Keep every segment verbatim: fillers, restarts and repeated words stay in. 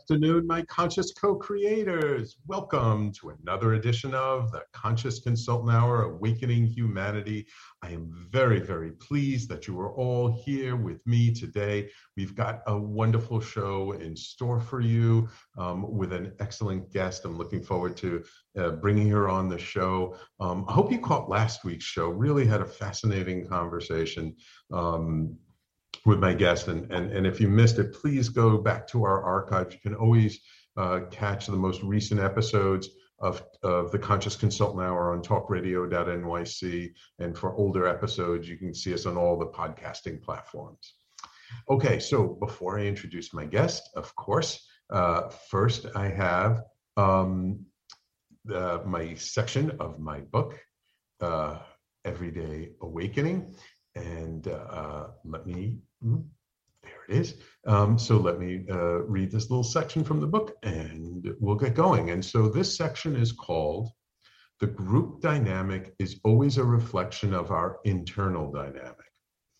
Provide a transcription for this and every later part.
afternoon, my conscious co-creators. Welcome to another edition of the Conscious Consultant Hour, Awakening Humanity. I am very, very pleased that you are all here with me today. We've got a wonderful show in store for you um, with an excellent guest. I'm looking forward to uh, bringing her on the show. Um, I hope you caught last week's show. Really had a fascinating conversation Um, with my guest. And, and, and if you missed it, please go back to our archives. You can always uh, catch the most recent episodes of, of the Conscious Consultant Hour on talk radio dot N Y C. And for older episodes, you can see us on all the podcasting platforms. Okay, so before I introduce my guest, of course, uh, first I have um, uh, my section of my book, uh, Everyday Awakening. And uh, let me, there it is. Um, so let me uh, read this little section from the book and we'll get going. And so this section is called, The Group Dynamic is Always a Reflection of Our Internal Dynamic.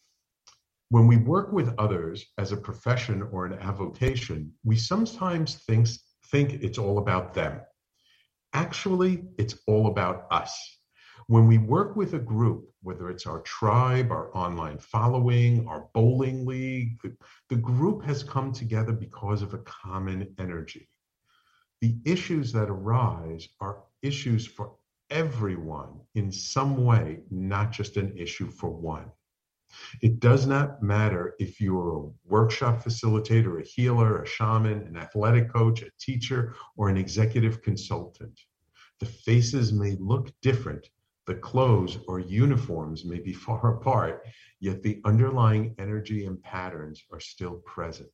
When we work with others as a profession or an avocation, we sometimes think, think it's all about them. Actually, it's all about us. When we work with a group, whether it's our tribe, our online following, our bowling league, the, the group has come together because of a common energy. The issues that arise are issues for everyone in some way, not just an issue for one. It does not matter if you're a workshop facilitator, a healer, a shaman, an athletic coach, a teacher, or an executive consultant. The faces may look different. The clothes or uniforms may be far apart, yet the underlying energy and patterns are still present.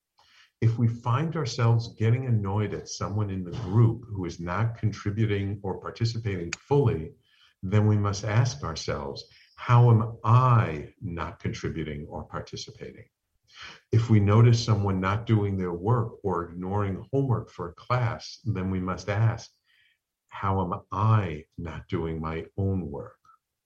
If we find ourselves getting annoyed at someone in the group who is not contributing or participating fully, then we must ask ourselves, how am I not contributing or participating? If we notice someone not doing their work or ignoring homework for a class, then we must ask, how am I not doing my own work?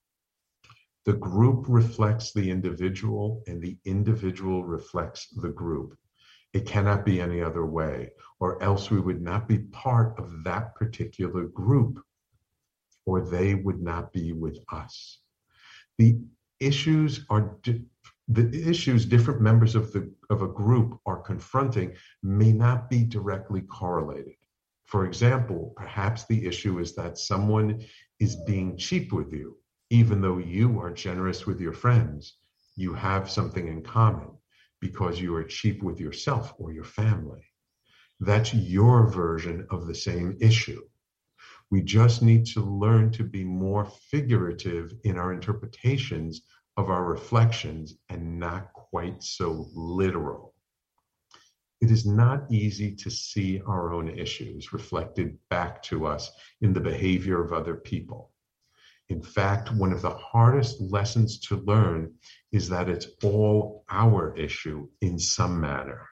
The group reflects the individual and the individual reflects the group. It cannot be any other way, or else we would not be part of that particular group, or they would not be with us. The issues are di- the issues different members of the of a group are confronting may not be directly correlated. For example, perhaps the issue is that someone is being cheap with you, even though you are generous with your friends. You have something in common because you are cheap with yourself or your family. That's your version of the same issue. We just need to learn to be more figurative in our interpretations of our reflections and not quite so literal. It is not easy to see our own issues reflected back to us in the behavior of other people. In fact, one of the hardest lessons to learn is that it's all our issue in some manner.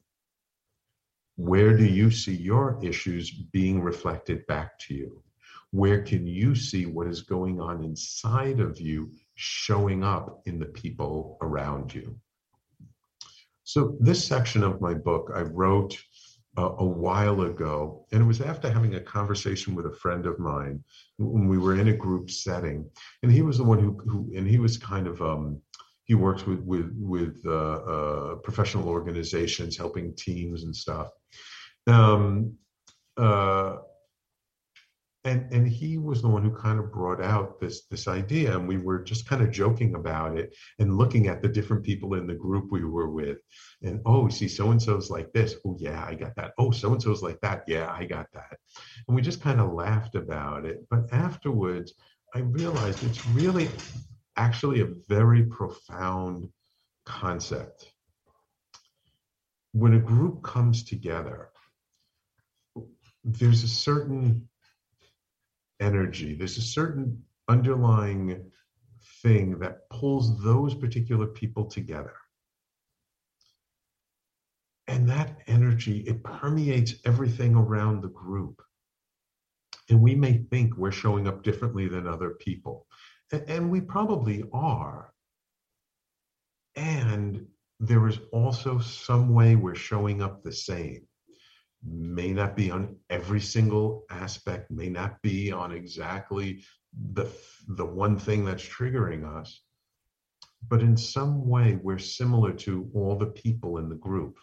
Where do you see your issues being reflected back to you? Where can you see what is going on inside of you showing up in the people around you? So this section of my book I wrote uh, a while ago, and it was after having a conversation with a friend of mine when we were in a group setting, and he was the one who, who and he was kind of, um, he works with with with uh, uh, professional organizations, helping teams and stuff. Um, uh, And, and he was the one who kind of brought out this, this idea, and we were just kind of joking about it and looking at the different people in the group we were with. And, oh, see, so-and-so's like this. Oh, yeah, I got that. Oh, so-and-so's like that. Yeah, I got that. And we just kind of laughed about it. But afterwards, I realized it's really actually a very profound concept. When a group comes together, there's a certain energy, there's a certain underlying thing that pulls those particular people together. And that energy, it permeates everything around the group. And we may think we're showing up differently than other people. And we probably are. And there is also some way we're showing up the same. may not be on every single aspect, may not be on exactly the, the one thing that's triggering us, but in some way we're similar to all the people in the group.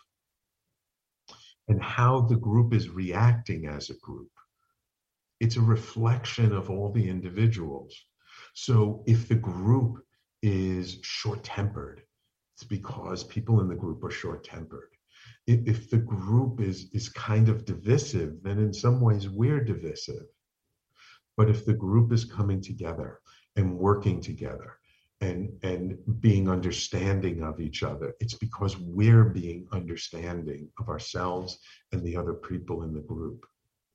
And how the group is reacting as a group, it's a reflection of all the individuals. So if the group is short-tempered, it's because people in the group are short-tempered. If the group is, is kind of divisive, then in some ways we're divisive. But if the group is coming together and working together and, and being understanding of each other, it's because we're being understanding of ourselves and the other people in the group.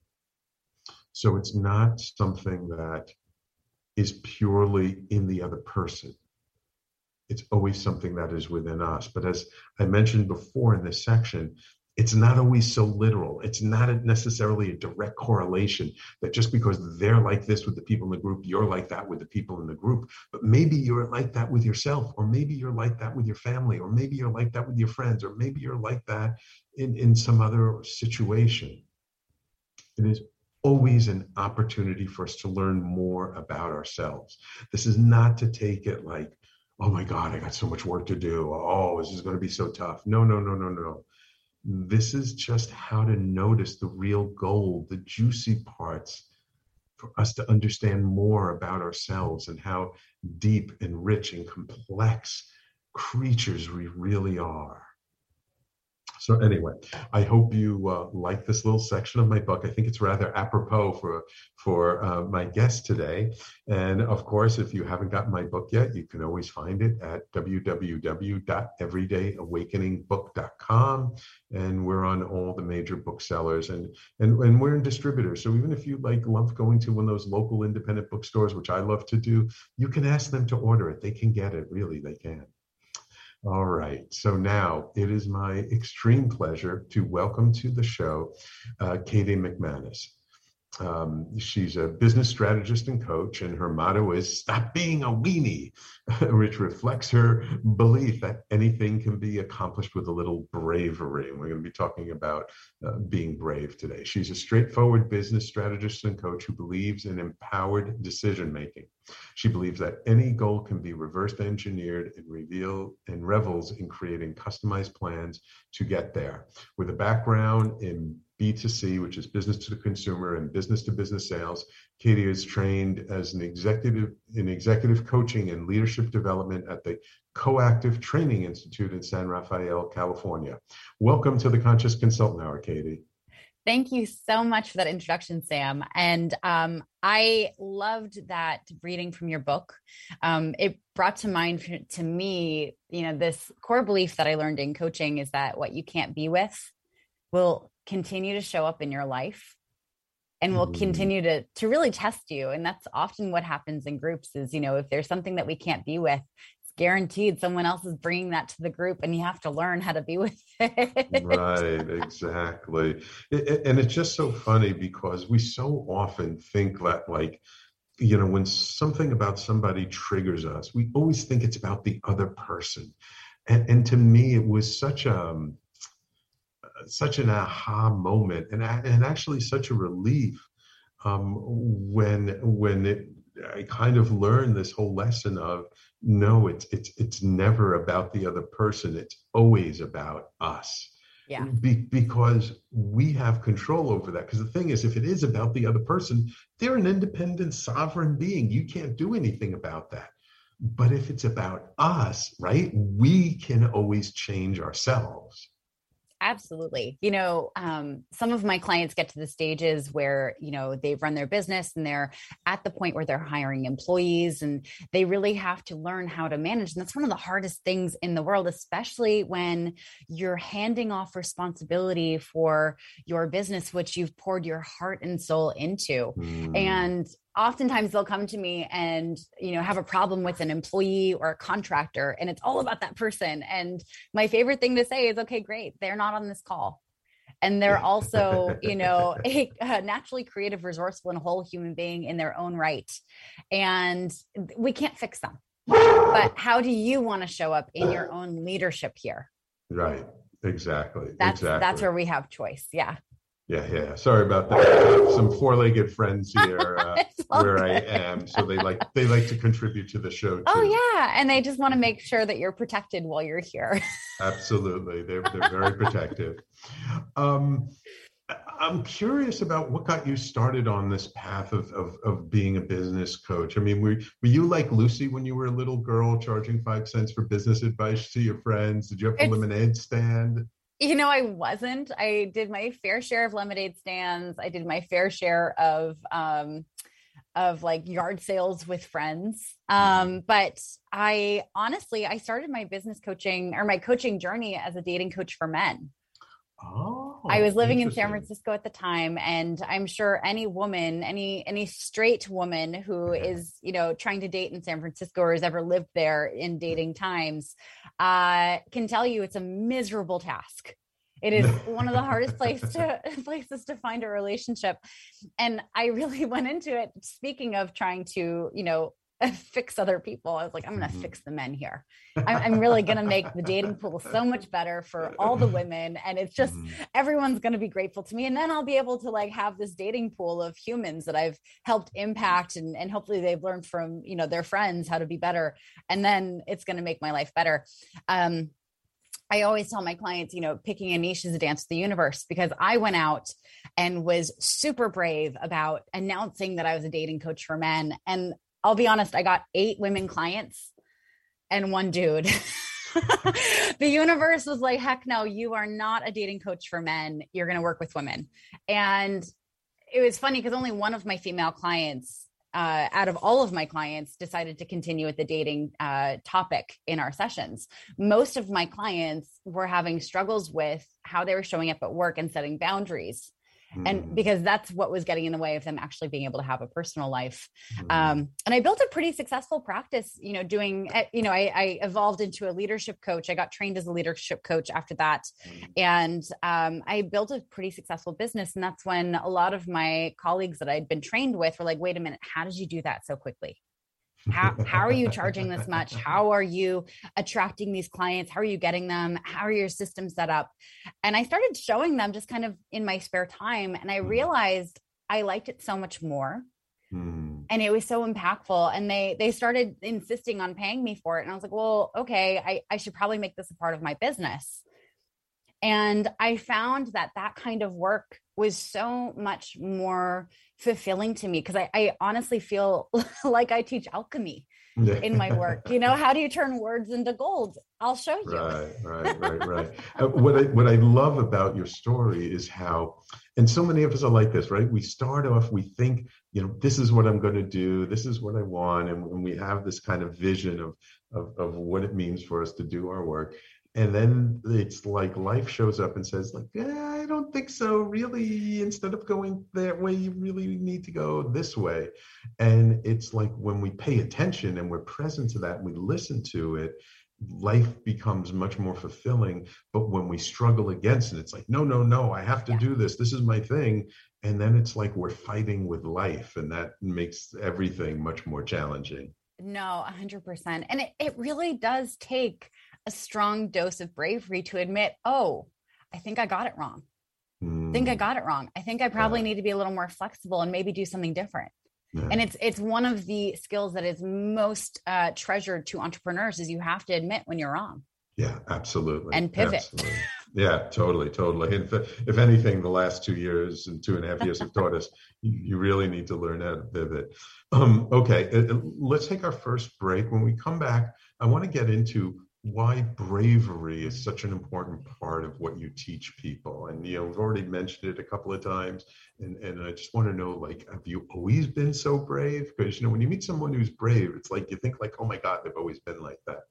So it's not something that is purely in the other person. It's always something that is within us. But as I mentioned before in this section, it's not always so literal. It's not necessarily a direct correlation that just because they're like this with the people in the group, you're like that with the people in the group. But maybe you're like that with yourself, or maybe you're like that with your family, or maybe you're like that with your friends, or maybe you're like that in, in some other situation. It is always an opportunity for us to learn more about ourselves. This is not to take it like, oh my God, I got so much work to do. Oh, this is going to be so tough. No, no, no, no, no. This is just how to notice the real gold, the juicy parts, for us to understand more about ourselves and how deep and rich and complex creatures we really are. So anyway, I hope you uh, like this little section of my book. I think it's rather apropos for, for uh, my guest today. And of course, if you haven't gotten my book yet, you can always find it at w w w dot everyday awakening book dot com. And we're on all the major booksellers, and, and, and we're in distributors. So even if you like love going to one of those local independent bookstores, which I love to do, you can ask them to order it. They can get it, really, they can. All right. So now it is my extreme pleasure to welcome to the show uh, Katie McManus. Um, she's a business strategist and coach, and her motto is "Stop being a weenie," which reflects her belief that anything can be accomplished with a little bravery. And we're going to be talking about uh, being brave today. She's a straightforward business strategist and coach who believes in empowered decision making. She believes that any goal can be reverse engineered and reveal and revels in creating customized plans to get there. With a background in B two C, which is business to the consumer, and business to business sales, Katie is trained as an executive in executive coaching and leadership development at the Coactive Training Institute in San Rafael, California. Welcome to the Conscious Consultant Hour, Katie. Thank you so much for that introduction, Sam. And um, I loved that reading from your book. Um, it brought to mind for, to me, you know, this core belief that I learned in coaching is that what you can't be with will continue to show up in your life and will continue to, to really test you. And that's often what happens in groups is, you know, if there's something that we can't be with, it's guaranteed someone else is bringing that to the group and you have to learn how to be with it. Right, exactly. It, it, and it's just so funny because we so often think that, like, you know, when something about somebody triggers us, we always think it's about the other person. And, and to me, it was such a, such an aha moment, and and actually such a relief um, when when it, I kind of learned this whole lesson of no, it's it's it's never about the other person. It's always about us. Yeah. Be, because we have control over that. Because the thing is, if it is about the other person, they're an independent, sovereign being. You can't do anything about that. But if it's about us, right, we can always change ourselves. Absolutely. You know, um, some of my clients get to the stages where, you know, they've run their business and they're at the point where they're hiring employees and they really have to learn how to manage. And that's one of the hardest things in the world, especially when you're handing off responsibility for your business, which you've poured your heart and soul into. Mm. And oftentimes they'll come to me and, you know, have a problem with an employee or a contractor, and it's all about that person. And my favorite thing to say is, okay, great. They're not on this call. And they're also, you know, a, a naturally creative, resourceful, and whole human being in their own right. And we can't fix them. But how do you want to show up in your own leadership here? Right. Exactly. That's, exactly. that's where we have choice. Yeah. Yeah, yeah. Sorry about that. I have some four-legged friends here uh, where good. I am, so they like they like to contribute to the show too. Oh yeah, and they just want to make sure that you're protected while you're here. Absolutely, they're they're very protective. Um, I'm curious about what got you started on this path of, of, of being a business coach. I mean, were, were you like Lucy when you were a little girl, charging five cents for business advice to your friends? Did you have a It's, lemonade stand? you know, I wasn't. I did my fair share of lemonade stands. I did my fair share of um, of like yard sales with friends. Um, but I honestly, I started my business coaching or my coaching journey as a dating coach for men. Oh, I was living in San interesting. Francisco at the time, and I'm sure any woman, any any straight woman who is, you know, trying to date in San Francisco or has ever lived there in dating times, uh, can tell you it's a miserable task. It is one of the hardest place to, places to find a relationship. And I really went into it, speaking of trying to, you know, fix other people. I was like, I'm going to Mhm. fix the men here. I'm, I'm really going to make the dating pool so much better for all the women. And it's just, Mhm. everyone's going to be grateful to me. And then I'll be able to like have this dating pool of humans that I've helped impact, and, and hopefully they've learned from, you know, their friends how to be better. And then it's going to make my life better. Um, I always tell my clients, you know, picking a niche is a dance to the universe, because I went out and was super brave about announcing that I was a dating coach for men. And I'll be honest, I got eight women clients and one dude. The universe was like, heck no, you are not a dating coach for men. You're going to work with women. And it was funny because only one of my female clients uh, out of all of my clients decided to continue with the dating uh, topic in our sessions. Most of my clients were having struggles with how they were showing up at work and setting boundaries. And Mhm. because that's what was getting in the way of them actually being able to have a personal life. Mhm. Um, and I built a pretty successful practice, you know, doing, you know, I, I evolved into a leadership coach. I got trained as a leadership coach after that. And um, I built a pretty successful business. And that's when a lot of my colleagues that I'd been trained with were like, wait a minute, how did you do that so quickly? How, how are you charging this much? How are you attracting these clients? How are you getting them? How are your systems set up? And I started showing them just kind of in my spare time. And I realized I liked it so much more. Mhm. And it was so impactful. And they, they started insisting on paying me for it. And I was like, well, okay, I, I should probably make this a part of my business. And I found that that kind of work was so much more fulfilling to me, because I, I honestly feel like I teach alchemy Yeah. in my work. You know, how do you turn words into gold? I'll show you. Right, right, right, right. Uh, what I what I love about your story is how, and so many of us are like this, right? We start off, we think, you know, this is what I'm going to do, this is what I want, and when we have this kind of vision of of of what it means for us to do our work. And then it's like life shows up and says, like, yeah, I don't think so. Really, instead of going that way, you really need to go this way. And it's like when we pay attention and we're present to that, and we listen to it, life becomes much more fulfilling. But when we struggle against it, it's like, no, no, no, I have to Yeah. do this. This is my thing. And then it's like we're fighting with life, and that makes everything much more challenging. No, a hundred percent. And it, it really does take a strong dose of bravery to admit, oh, I think I got it wrong. I think I Mm, got it wrong. I think I probably yeah, need to be a little more flexible and maybe do something different. yeah. And it's it's one of the skills that is most uh, treasured to entrepreneurs, is you have to admit when you're wrong Yeah, absolutely. and pivot. Absolutely. Yeah, totally, totally. And if, if anything, the last two years and two and a half years have taught us you, you really need to learn how to pivot. Um, okay, uh, uh, let's take our first break. When we come back, I want to get into why bravery is such an important part of what you teach people. And, you know, we've already mentioned it a couple of times. And, and I just want to know, like, have you always been so brave? Because, you know, when you meet someone who's brave, it's like you think like, oh my God, they've always been like that.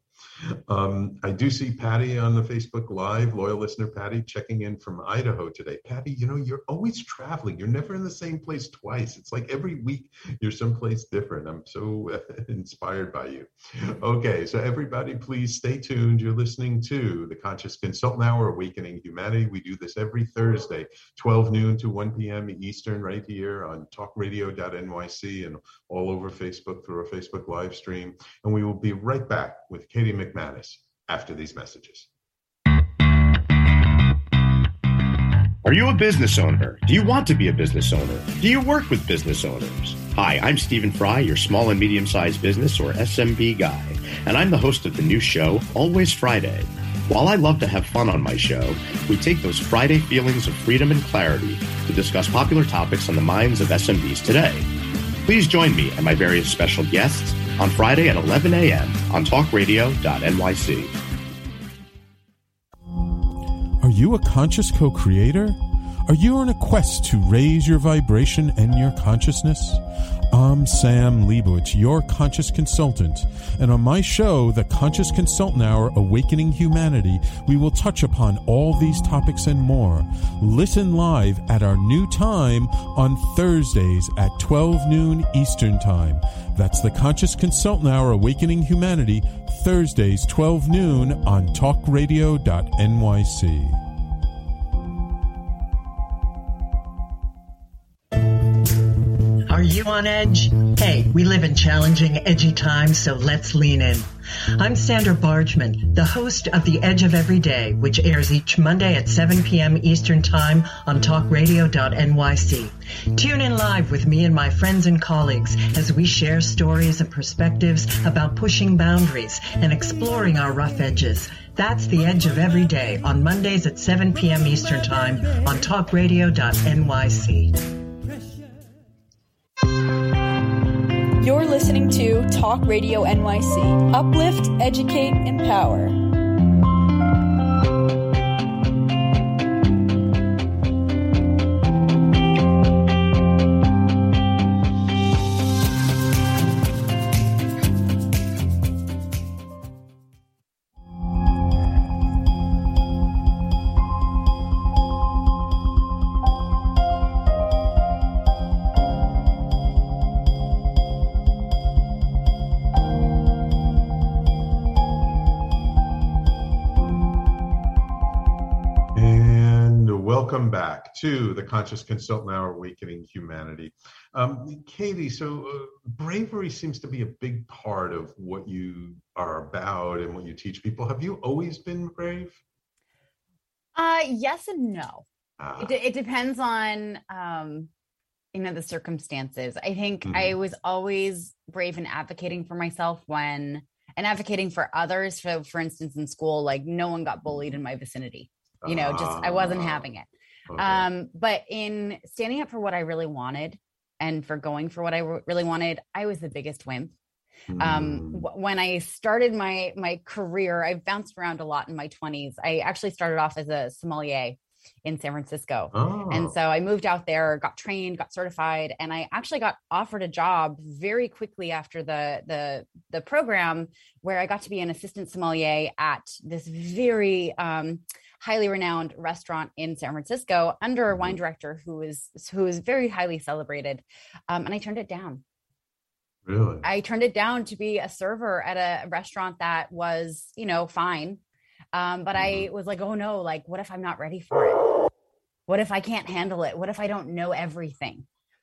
Um, I do see Patty on the Facebook Live, loyal listener Patty, checking in from Idaho today. Patty, you know, you're always traveling. You're never in the same place twice. It's like every week you're someplace different. I'm so uh, inspired by you. Okay, so everybody, please stay tuned. You're listening to the Conscious Consultant Hour, Awakening Humanity. We do this every Thursday, twelve noon to one p.m. Eastern, right here on talk radio dot N Y C and all over Facebook through our Facebook live stream. And we will be right back with Katie McManus after these messages. Are you a business owner? Do you want to be a business owner? Do you work with business owners? Hi, I'm Stephen Fry, your small and medium-sized business or S M B guy, and I'm the host of the new show, Always Friday. While I love to have fun on my show, we take those Friday feelings of freedom and clarity to discuss popular topics on the minds of S M Bs today. Please join me and my various special guests on Friday at eleven a.m. on talk radio dot N Y C. Are you a conscious co-creator? Are you on a quest to raise your vibration and your consciousness? I'm Sam Leibowitz, your conscious consultant, and on my show, The Conscious Consultant Hour, Awakening Humanity, we will touch upon all these topics and more. Listen live at our new time on Thursdays at twelve noon Eastern Time. That's The Conscious Consultant Hour, Awakening Humanity, Thursdays, twelve noon on talk radio dot N Y C. Are you on edge? Hey, we live in challenging, edgy times, so let's lean in. I'm Sandra Bargman, the host of The Edge of Every Day, which airs each Monday at seven p.m. Eastern Time on talk radio dot N Y C. Tune in live with me and my friends and colleagues as we share stories and perspectives about pushing boundaries and exploring our rough edges. That's The Edge of Every Day on Mondays at seven p.m. Eastern Time on talk radio dot N Y C. You're listening to Talk Radio N Y C. Uplift, educate, empower. Welcome back to the Conscious Consultant Hour, Awakening Humanity. Um, Katie, so uh, bravery seems to be a big part of what you are about and what you teach people. Have you always been brave? Uh, yes and no. Ah. It, it depends on, um, you know, the circumstances. I think mm-hmm. I was always brave in advocating for myself when, and advocating for others. So, for instance, in school, like no one got bullied in my vicinity. You know, just I wasn't having it. Okay. Um, but in standing up for what I really wanted and for going for what I w- really wanted, I was the biggest wimp. Mm. Um, w- when I started my my career, I bounced around a lot in my twenties. I actually started off as a sommelier in San Francisco. Oh. And so I moved out there, got trained, got certified, and I actually got offered a job very quickly after the the the program where I got to be an assistant sommelier at this very um highly renowned restaurant in San Francisco under a wine director who is who is very highly celebrated. Um, and I turned it down. Really? I turned it down to be a server at a restaurant that was, you know, fine. Um, but mm-hmm. I was like, oh no, like, what if I'm not ready for it? What if I can't handle it? What if I don't know everything?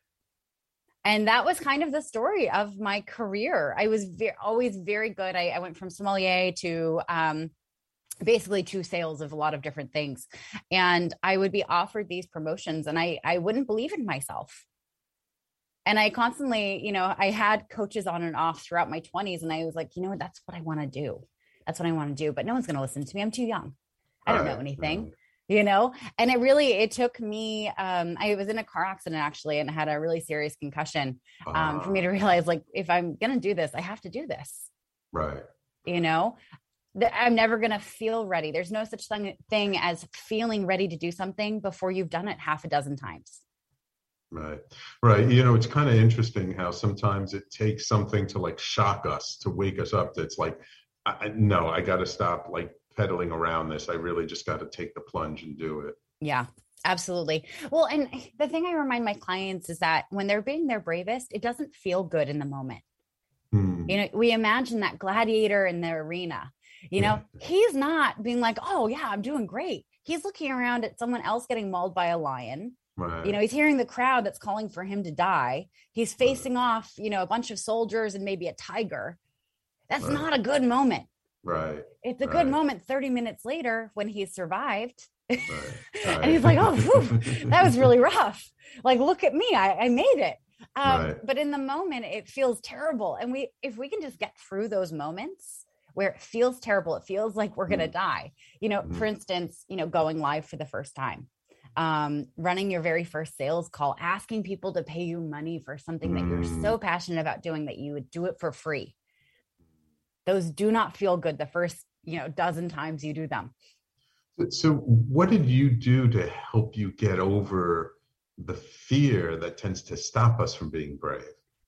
And that was kind of the story of my career. I was ve- always very good. I, I went from sommelier to, um, basically to sales of a lot of different things. And I would be offered these promotions and I, I wouldn't believe in myself. And I constantly, you know, I had coaches on and off throughout my twenties. And I was like, you know what, that's what I want to do. That's what I want to do. But no one's going to listen to me. I'm too young. I don't know anything, you know? And it really, it took me, um, I was in a car accident actually, and had a really serious concussion um, for me to realize, like, if I'm going to do this, I have to do this. Right. You know? I'm never going to feel ready. There's no such thing, thing as feeling ready to do something before you've done it half a dozen times. Right. Right. You know, it's kind of interesting how sometimes it takes something to like shock us, to wake us up. That's like, I, no, I got to stop like pedaling around this. I really just got to take the plunge and do it. Yeah, absolutely. Well, and the thing I remind my clients is that when they're being their bravest, it doesn't feel good in the moment. Hmm. You know, we imagine that gladiator in the arena. You know, yeah. He's not being like, oh, yeah, I'm doing great. He's looking around at someone else getting mauled by a lion. Right. You know, he's hearing the crowd that's calling for him to die. He's facing right. off, you know, a bunch of soldiers and maybe a tiger. That's right. not a good moment. Right. It's a right. good moment thirty minutes later when he's survived. Right, right. And he's like, oh, whew, that was really rough. Like, look at me, I, I made it. Um, Right. But in the moment, it feels terrible. And we, if we can just get through those moments where it feels terrible, it feels like we're going to Mm. die. You know, Mhm. for instance, you know, going live for the first time, um, running your very first sales call, asking people to pay you money for something that you're Mm. so passionate about doing that you would do it for free. Those do not feel good the first, you know, dozen times you do them. So what did you do to help you get over the fear that tends to stop us from being brave?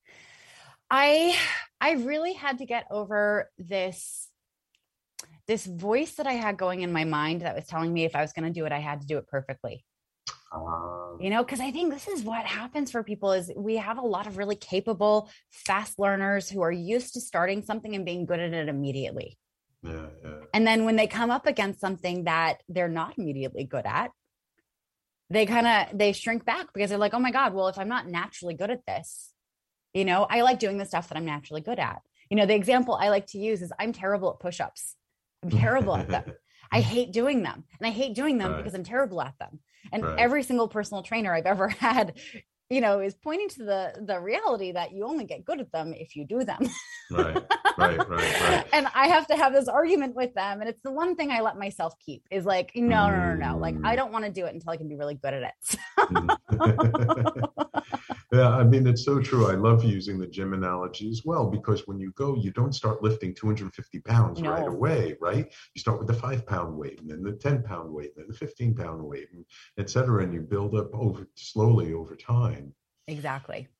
I I really had to get over this this voice that I had going in my mind that was telling me if I was going to do it, I had to do it perfectly. Um, You know, because I think this is what happens for people is we have a lot of really capable, fast learners who are used to starting something and being good at it immediately. yeah, yeah. And then when they come up against something that they're not immediately good at, they kind of they shrink back because they're like, oh my God, well, if I'm not naturally good at this, you know, I like doing the stuff that I'm naturally good at. You know, the example I like to use is I'm terrible at push-ups. I'm terrible at them. I hate doing them. And I hate doing them Right. because I'm terrible at them. And Right. every single personal trainer I've ever had, you know, is pointing to the the reality that you only get good at them if you do them. Right, right, right, right. And I have to have this argument with them. And it's the one thing I let myself keep is like, no, no, no, no. Like, I don't want to do it until I can be really good at it. Yeah, I mean, it's so true. I love using the gym analogy as well, because when you go, you don't start lifting two hundred fifty pounds No. right away, right? You start with the five pound weight and then the ten pound weight and then the fifteen pound weight, and et cetera. And you build up over slowly over time. Exactly.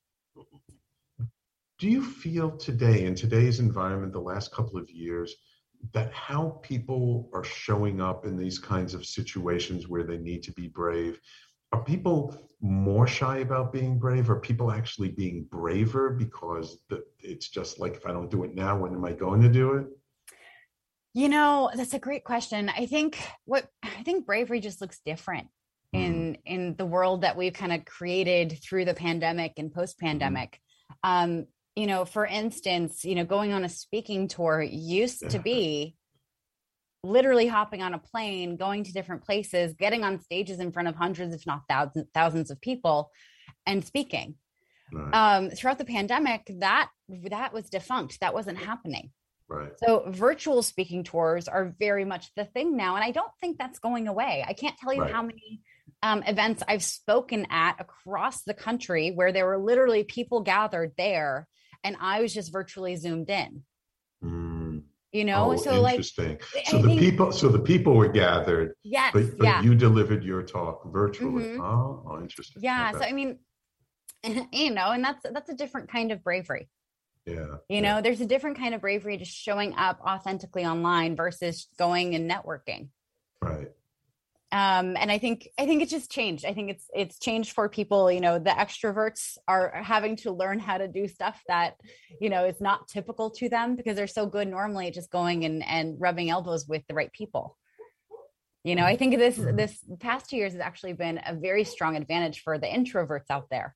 Do you feel today, in today's environment, the last couple of years, that how people are showing up in these kinds of situations where they need to be brave, are people more shy about being brave? Are people actually being braver because the, it's just like, if I don't do it now, when am I going to do it? You know, that's a great question. I think what I think bravery just looks different Mm. in in the world that we've kind of created through the pandemic and post-pandemic. Um, you know, for instance, you know, going on a speaking tour used to be literally hopping on a plane, going to different places, getting on stages in front of hundreds, if not thousands, thousands of people and speaking. Right, Um, throughout the pandemic, that that was defunct. That wasn't happening. right. So virtual speaking tours are very much the thing now. And I don't think that's going away. I can't tell you Right. how many um, events I've spoken at across the country where there were literally people gathered there and I was just virtually zoomed in, Mm. you know? Oh, so like, interesting. I So the think- people, so the people were gathered, yes, but, but yeah. you delivered your talk virtually. Mhm. Oh, oh, interesting. Yeah. Okay. So, I mean, you know, and that's, that's a different kind of bravery. Yeah. You know, there's a different kind of bravery just showing up authentically online versus going and networking. Right. Um, and I think I think it's just changed. I think it's it's changed for people. You know, the extroverts are having to learn how to do stuff that, you know, is not typical to them because they're so good normally at just going and, and rubbing elbows with the right people. You know, I think this this past two years has actually been a very strong advantage for the introverts out there.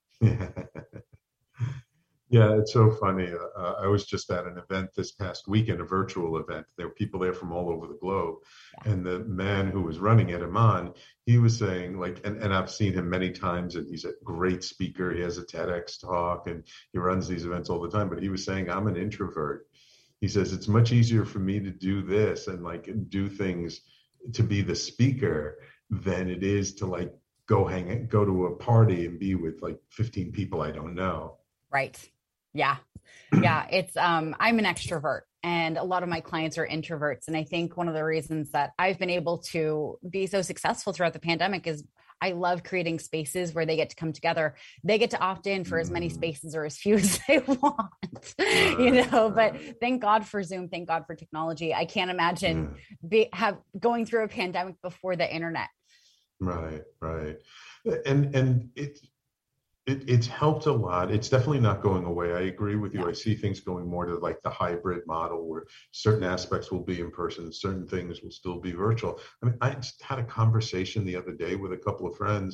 Yeah, it's so funny. Uh, I was just at an event this past weekend, a virtual event. There were people there from all over the globe. Yeah. And the man who was running it, Iman, he was saying, like, and, and I've seen him many times, and he's a great speaker. He has a TEDx talk, and he runs these events all the time. But he was saying, I'm an introvert. He says, it's much easier for me to do this and, like, do things to be the speaker than it is to, like, go hang, go to a party and be with, like, fifteen people I don't know. Right. Yeah. Yeah. It's, um, I'm an extrovert and a lot of my clients are introverts. And I think one of the reasons that I've been able to be so successful throughout the pandemic is I love creating spaces where they get to come together. They get to opt in for as many spaces or as few as they want, you know, but thank God for Zoom. Thank God for technology. I can't imagine be, have going through a pandemic before the internet. Right. Right. And, and it's, It, it's helped a lot. It's definitely not going away. I agree with you. Yeah. I see things going more to like the hybrid model where certain aspects will be in person, certain things will still be virtual. I mean, I just had a conversation the other day with a couple of friends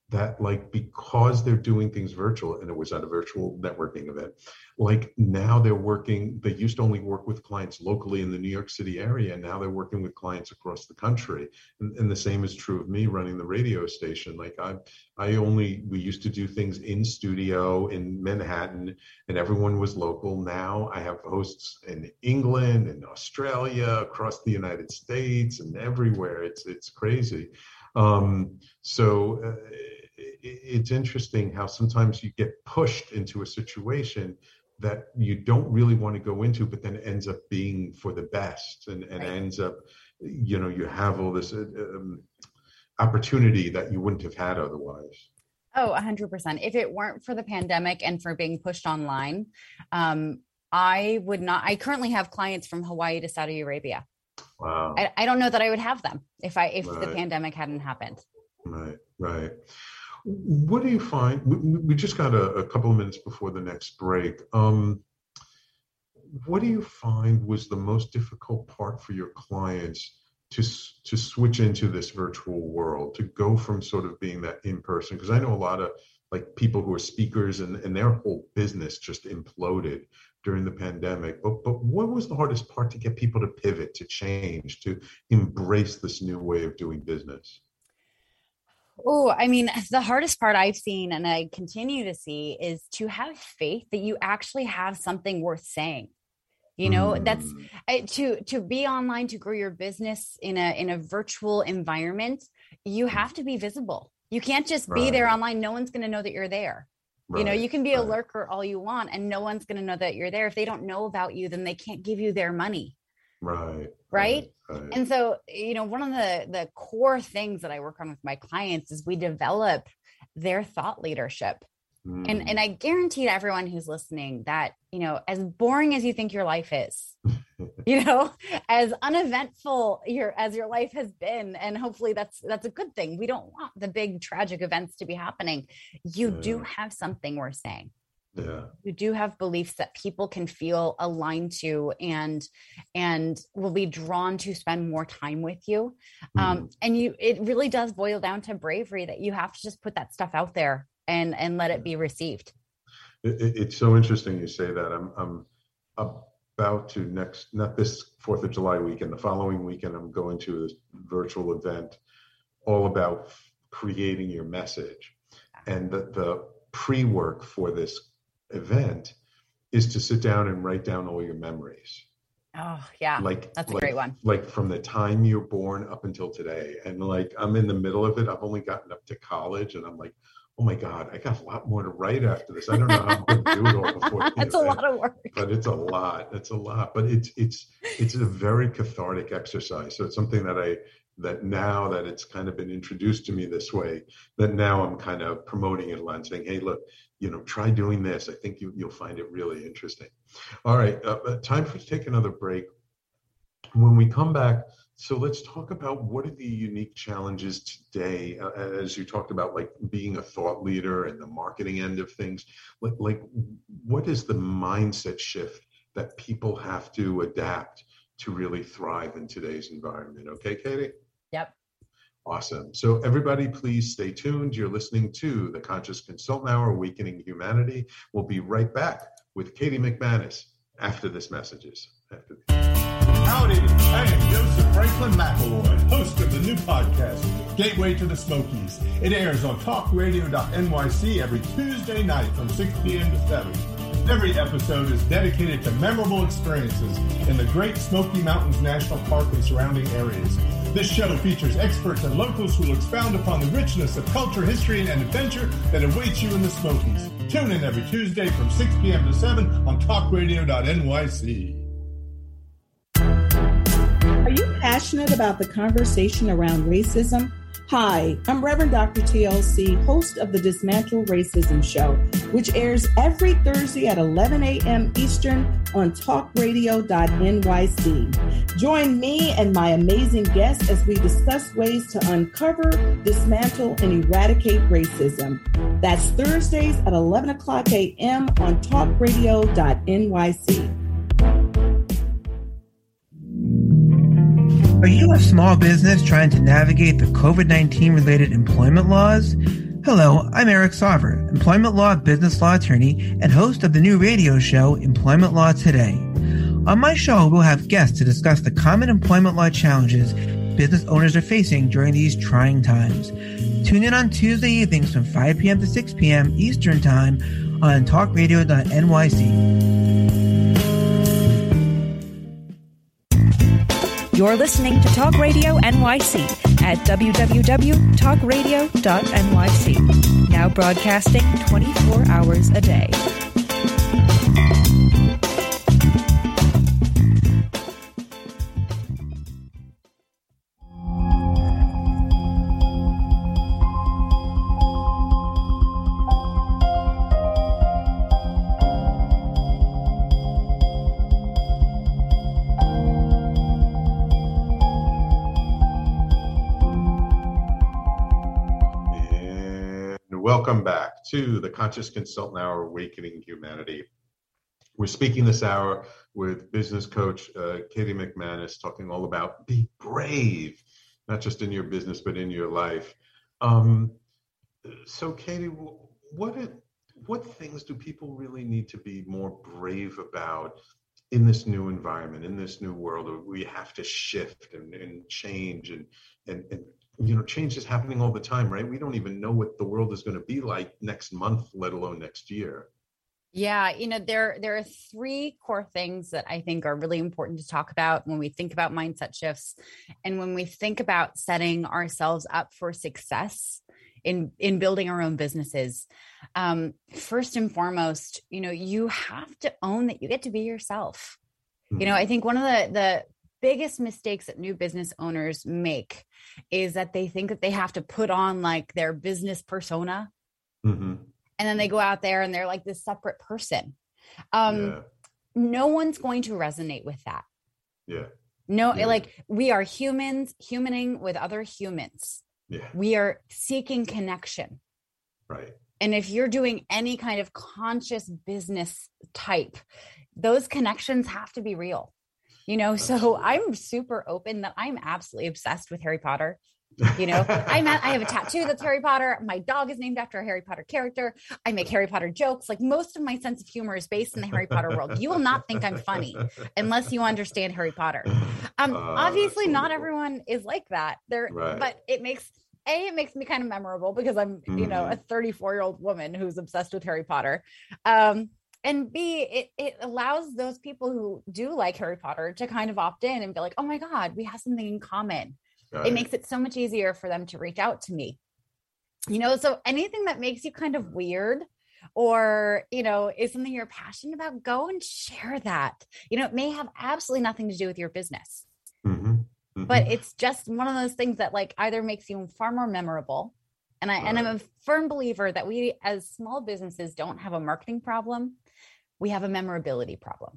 that like, because they're doing things virtual, and it was at a virtual networking event, like now they're working, they used to only work with clients locally in the New York City area, and now they're working with clients across the country. And, and the same is true of me running the radio station. Like I, I only, we used to do things in studio in Manhattan, and everyone was local. Now I have hosts in England and Australia, across the United States, and everywhere. It's, it's crazy. Um, so uh, it's interesting how sometimes you get pushed into a situation that you don't really want to go into, but then it ends up being for the best, and, and right. ends up, you know, you have all this um, opportunity that you wouldn't have had otherwise. Oh, a hundred percent. If it weren't for the pandemic and for being pushed online, um, I would not, I currently have clients from Hawaii to Saudi Arabia. Wow. I, I don't know that I would have them if I, if right. the pandemic hadn't happened. Right, right. What do you find? We, we just got a, a couple of minutes before the next break. Um, what do you find was the most difficult part for your clients to to switch into this virtual world, to go from sort of being that in person? Because I know a lot of like people who are speakers, and, and their whole business just imploded during the pandemic. But but what was the hardest part to get people to pivot, to change, to embrace this new way of doing business? Oh, I mean, the hardest part I've seen, and I continue to see, is to have faith that you actually have something worth saying. You know, mm. that's I, to to be online, to grow your business in a in a virtual environment. You have to be visible. You can't just right. be there online. No one's going to know that you're there. Right. You know, you can be a right. lurker all you want, and no one's going to know that you're there. If they don't know about you, then they can't give you their money. Right. Right. Right. And so, you know, one of the, the core things that I work on with my clients is we develop their thought leadership. Mm. And, and I guarantee to everyone who's listening that, you know, as boring as you think your life is, you know, as uneventful your, as your life has been, and hopefully that's, that's a good thing. We don't want the big tragic events to be happening. You yeah. do have something worth saying. Yeah. You do have beliefs that people can feel aligned to, and and will be drawn to spend more time with you. Mm. Um, and you, it really does boil down to bravery, that you have to just put that stuff out there and and let it be received. It, it, it's so interesting you say that. I'm I'm about to next, not this Fourth of July weekend, the following weekend, I'm going to this virtual event all about creating your message, and the the pre-work for this event is to sit down and write down all your memories. Oh yeah. Like that's a like, great one. Like from the time you're born up until today. And like, I'm in the middle of it. I've only gotten up to college, and I'm like, oh my God, I got a lot more to write after this. I don't know how I'm going to do it all before. That's a lot of work. But it's a lot. It's a lot. But it's it's it's a very cathartic exercise. So it's something that I that now that it's kind of been introduced to me this way, that now I'm kind of promoting it a lot and saying, hey, look, you know, try doing this. I think you, you'll find it really interesting. All right, uh, time for to take another break. When we come back, so let's talk about what are the unique challenges today, uh, as you talked about, like being a thought leader and the marketing end of things. Like, like, what is the mindset shift that people have to adapt to really thrive in today's environment? Okay, Katie? Yep. Awesome. So everybody, please stay tuned. You're listening to the Conscious Consultant Hour, Awakening Humanity. We'll be right back with Katie McManus after this messages. After this. Howdy, I am Joseph Franklin McElroy, host of the new podcast, Gateway to the Smokies. It airs on talk radio dot N Y C every Tuesday night from six p.m. to seven. Every episode is dedicated to memorable experiences in the Great Smoky Mountains National Park and surrounding areas. This show features experts and locals who will expound upon the richness of culture, history, and adventure that awaits you in the Smokies. Tune in every Tuesday from six p.m. to seven on talk radio dot N Y C. Are you passionate about the conversation around racism? Hi, I'm Reverend Doctor T L C, host of the Dismantle Racism Show, which airs every Thursday at eleven a.m. Eastern on talk radio dot N Y C. Join me and my amazing guests as we discuss ways to uncover, dismantle, and eradicate racism. That's Thursdays at eleven o'clock a.m. on talk radio dot N Y C. Are you a small business trying to navigate the COVID nineteen related employment laws? Hello, I'm Eric Sauver, employment law business law attorney and host of the new radio show, Employment Law Today. On my show, we'll have guests to discuss the common employment law challenges business owners are facing during these trying times. Tune in on Tuesday evenings from five p.m. to six p.m. Eastern Time on talk radio dot N Y C. You're listening to Talk Radio N Y C at w w w dot talk radio dot N Y C. Now broadcasting twenty-four hours a day. Welcome back to the Conscious Consultant Hour, Awakening Humanity. We're speaking this hour with business coach uh, Katie McManus, talking all about be brave, not just in your business, but in your life. Um, so, Katie, what what things do people really need to be more brave about in this new environment, in this new world where we have to shift and, and change and, and, and you know, change is happening all the time, right? We don't even know what the world is going to be like next month, let alone next year. Yeah, you know, there there are three core things that I think are really important to talk about when we think about mindset shifts and when we think about setting ourselves up for success in in building our own businesses. Um, first and foremost, you know, you have to own that you get to be yourself. Mm-hmm. You know, I think one of the the biggest mistakes that new business owners make is that they think that they have to put on like their business persona. Mm-hmm. And then they go out there and they're like this separate person. Um, yeah. No one's going to resonate with that. Yeah. No, yeah. like we are humans humaning with other humans. Yeah. We are seeking connection. Right. And if you're doing any kind of conscious business type, those connections have to be real. You know, so I'm super open that I'm absolutely obsessed with Harry Potter. You know, I'm at, I have a tattoo that's Harry Potter. My dog is named after a Harry Potter character. I make Harry Potter jokes. Like most of my sense of humor is based in the Harry Potter world. You will not think I'm funny unless you understand Harry Potter. Um, uh, obviously not everyone is like that there, right. But it makes, A, it makes me kind of memorable because I'm, mm-hmm. you know, a thirty-four year old woman who's obsessed with Harry Potter. Um, And B, it, it allows those people who do like Harry Potter to kind of opt in and be like, oh my God, we have something in common. Right. It makes it so much easier for them to reach out to me. You know, so anything that makes you kind of weird or, you know, is something you're passionate about, go and share that. You know, it may have absolutely nothing to do with your business, mm-hmm. Mm-hmm. but it's just one of those things that like either makes you far more memorable. And I, right. and I'm a firm believer that we as small businesses don't have a marketing problem. We have a memorability problem.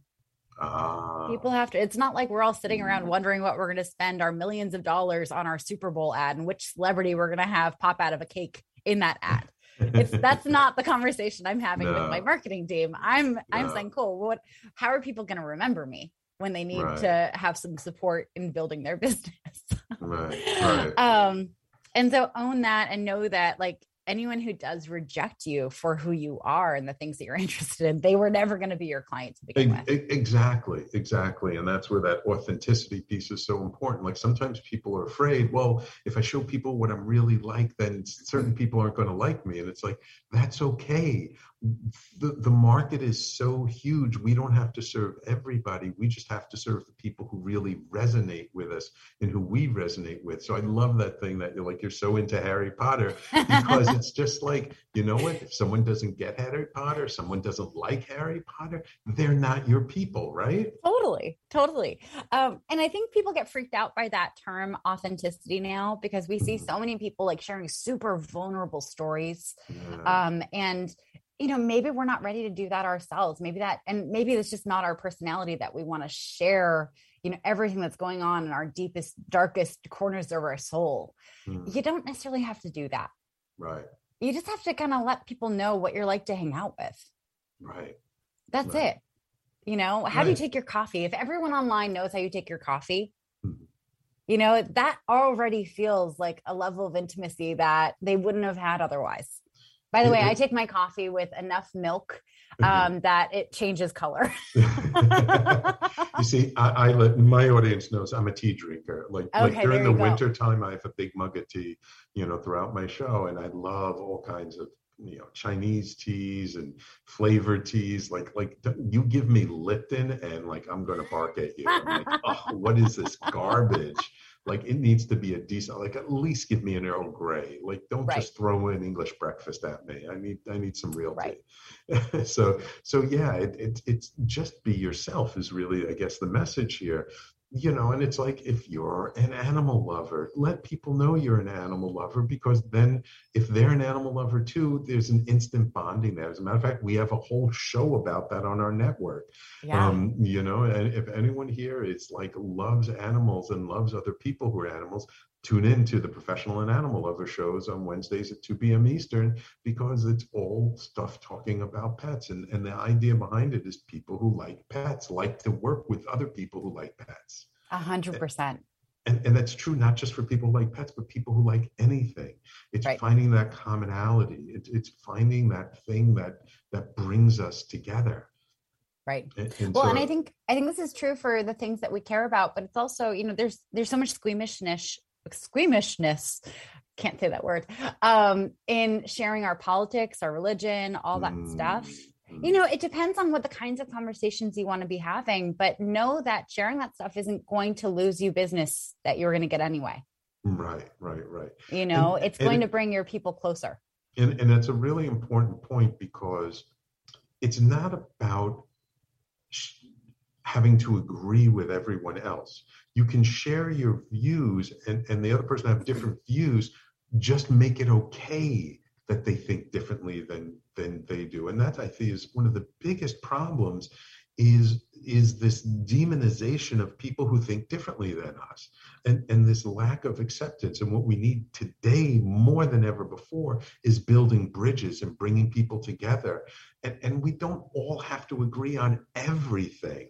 Uh, People have to, it's not like we're all sitting around wondering what we're going to spend our millions of dollars on our Super Bowl ad and which celebrity we're going to have pop out of a cake in that ad. It's that's not the conversation I'm having no. with my marketing team. I'm, no. I'm saying, cool. What, how are people going to remember me when they need right. to have some support in building their business? right. Right. Um, and so own that and know that like, anyone who does reject you for who you are and the things that you're interested in, they were never going to be your client to begin with. Exactly. Exactly. And that's where that authenticity piece is so important. Like sometimes people are afraid, well, if I show people what I'm really like, then certain people aren't going to like me. And it's like, that's okay. The, the market is so huge. We don't have to serve everybody. We just have to serve the people who really resonate with us and who we resonate with. So I love that thing that you're like, you're so into Harry Potter because it's just like, you know what, if someone doesn't get Harry Potter, someone doesn't like Harry Potter, they're not your people, right? Totally, totally. Um, and I think people get freaked out by that term authenticity now because we see so many people like sharing super vulnerable stories. Yeah. Um, and you know, maybe we're not ready to do that ourselves. Maybe that, and maybe it's just not our personality that we want to share, you know, everything that's going on in our deepest, darkest corners of our soul. Mm. You don't necessarily have to do that. Right. You just have to kind of let people know what you're like to hang out with. Right. That's right. it. You know, how right. do you take your coffee? If everyone online knows how you take your coffee, mm. You know, that already feels like a level of intimacy that they wouldn't have had otherwise. By the way, I take my coffee with enough milk um, that it changes color. You see, I, I let my audience knows I'm a tea drinker. Like, okay, like during the go. winter time, I have a big mug of tea, you know, throughout my show. And I love all kinds of, you know, Chinese teas and flavored teas. Like, like you give me Lipton and like, I'm going to bark at you. I'm like, oh, what is this garbage? Like, it needs to be a decent, like, at least give me an Earl Grey. Like, don't right. just throw an English breakfast at me. I need, I need some real right. tea. so, so yeah, it, it, it's just be yourself is really, I guess, the message here. You know, and it's like, if you're an animal lover, let people know you're an animal lover, because then if they're an animal lover too, there's an instant bonding there. As a matter of fact, we have a whole show about that on our network. Yeah. Um, you know, and if anyone here is like loves animals and loves other people who are animals, tune in to the Professional and Animal Lover shows on Wednesdays at two p.m. Eastern, because it's all stuff talking about pets. And, and the idea behind it is people who like pets like to work with other people who like pets. A hundred percent. And, and that's true, not just for people who like pets, but people who like anything. It's right. finding that commonality. It, it's finding that thing that that brings us together. Right. And, and well, so, and I think I think this is true for the things that we care about, but it's also, you know, there's there's so much squeamishness, squeamishness, can't say that word, um, in sharing our politics, our religion, all that mm, stuff. You know, it depends on what the kinds of conversations you want to be having, but know that sharing that stuff isn't going to lose you business that you're going to get anyway. Right, right, right. You know, and, it's and, going to bring your people closer. And, and that's a really important point, because it's not about having to agree with everyone else. You can share your views, and, and the other person have different views. Just make it okay that they think differently than than they do. And that, I think, is one of the biggest problems, is is this demonization of people who think differently than us, and and this lack of acceptance. And what we need today more than ever before is building bridges and bringing people together. And and we don't all have to agree on everything,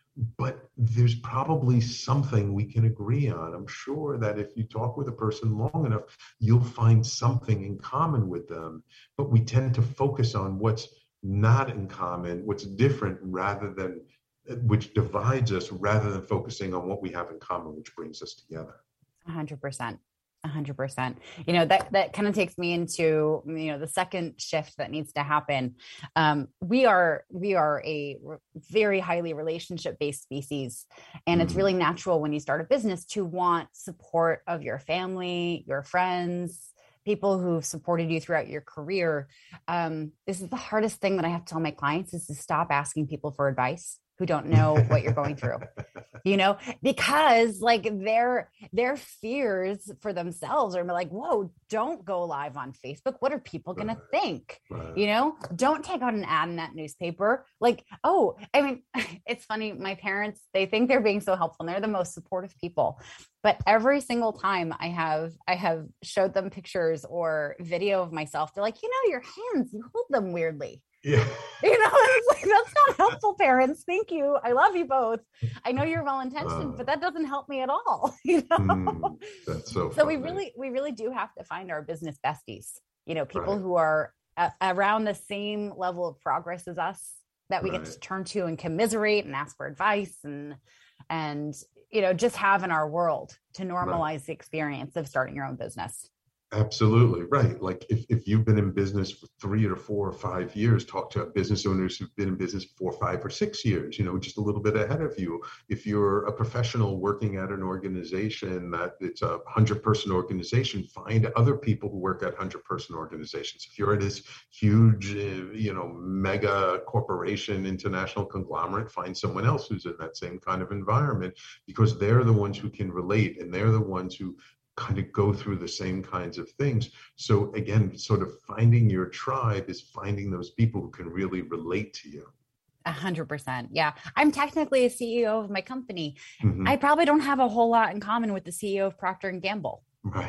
but there's probably something we can agree on. I'm sure that if you talk with a person long enough, you'll find something in common with them. But we tend to focus on what's not in common, what's different, rather than, which divides us, rather than focusing on what we have in common, which brings us together. A hundred percent. A hundred percent. You know, that, that kind of takes me into, you know, the second shift that needs to happen. Um, we are, we are a re- very highly relationship-based species. And mm. it's really natural when you start a business to want support of your family, your friends, people who've supported you throughout your career. Um, this is the hardest thing that I have to tell my clients, is to stop asking people for advice who don't know what you're going through, you know, because like their, their fears for themselves are like, whoa, don't go live on Facebook. What are people going right. to think? Right. You know, don't take out an ad in that newspaper. Like, oh, I mean, it's funny. My parents, they think they're being so helpful, and they're the most supportive people. But every single time I have, I have showed them pictures or video of myself, they're like, you know, your hands, you hold them weirdly. Yeah. You know, it's like, that's not helpful, parents. Thank you. I love you both. I know you're well-intentioned, uh, but that doesn't help me at all. You know, mm, that's so, so we really, we really do have to find our business besties, you know, people right. who are a- around the same level of progress as us, that we right. get to turn to and commiserate and ask for advice, and, and, you know, just have in our world to normalize right. the experience of starting your own business. Absolutely right. Like if, if you've been in business for three or four or five years, talk to business owners who've been in business for five or six years, you know, just a little bit ahead of you. If you're a professional working at an organization that it's a hundred person organization, find other people who work at hundred person organizations. If you're at this huge, uh, you know, mega corporation, international conglomerate, find someone else who's in that same kind of environment, because they're the ones who can relate, and they're the ones who kind of go through the same kinds of things. So again, sort of finding your tribe is finding those people who can really relate to you. A hundred percent. Yeah. I'm technically a C E O of my company. Mm-hmm. I probably don't have a whole lot in common with the C E O of Procter and Gamble. Right.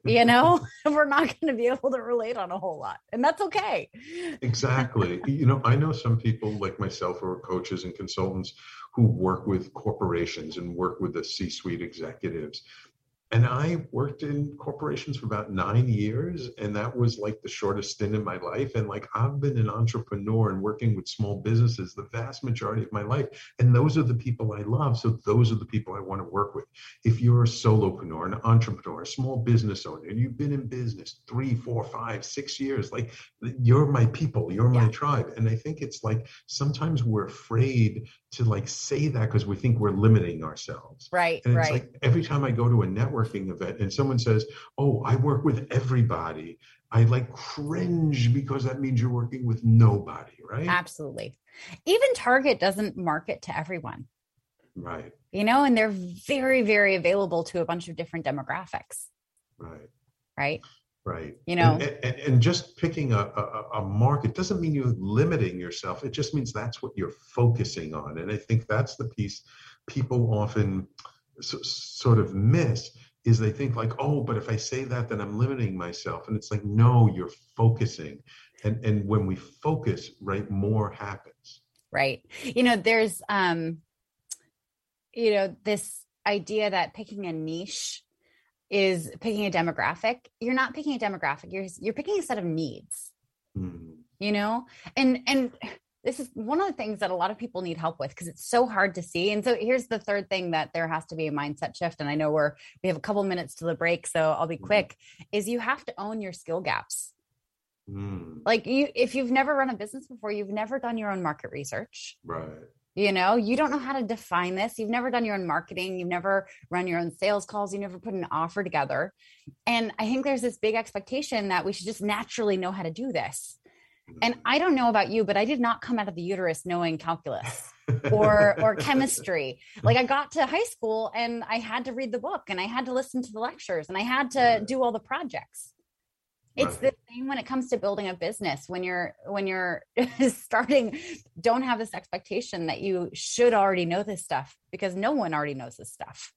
you know, we're not going to be able to relate on a whole lot. And that's okay. Exactly. You know, I know some people like myself who are coaches and consultants who work with corporations and work with the C-suite executives. And I worked in corporations for about nine years, and that was like the shortest stint in my life. And like, I've been an entrepreneur and working with small businesses the vast majority of my life. And those are the people I love. So those are the people I want to work with. If you're a solopreneur, an entrepreneur, a small business owner, and you've been in business three, four, five, six years, like, you're my people, you're my yeah. tribe. And I think it's like, sometimes we're afraid to like say that because we think we're limiting ourselves. Right. And it's right. like every time I go to a networking event and someone says, oh, I work with everybody, I like cringe because that means you're working with nobody, right? Absolutely. Even Target doesn't market to everyone. Right. You know, and they're very, very available to a bunch of different demographics. Right. Right. Right. You know, and, and, and just picking a, a, a market doesn't mean you're limiting yourself. It just means that's what you're focusing on. And I think that's the piece people often so, sort of miss is they think like, oh, but if I say that, then I'm limiting myself. And it's like, no, you're focusing. And, and when we focus, right, more happens. Right. You know, there's, um, you know, this idea that picking a niche is picking a demographic. You're not picking a demographic. You're you're picking a set of needs, mm. you know, and and this is one of the things that a lot of people need help with because it's so hard to see. And so here's the third thing that there has to be a mindset shift. And I know we're we have a couple minutes to the break, so I'll be quick. Mm. Is you have to own your skill gaps. Mm. Like you, if you've never run a business before, you've never done your own market research. Right. You know, you don't know how to define this. You've never done your own marketing. You've never run your own sales calls. You never put an offer together. And I think there's this big expectation that we should just naturally know how to do this. And I don't know about you, but I did not come out of the uterus knowing calculus or or chemistry. Like I got to high school and I had to read the book and I had to listen to the lectures and I had to do all the projects. It's the same when it comes to building a business. When you're when you're starting, don't have this expectation that you should already know this stuff because no one already knows this stuff.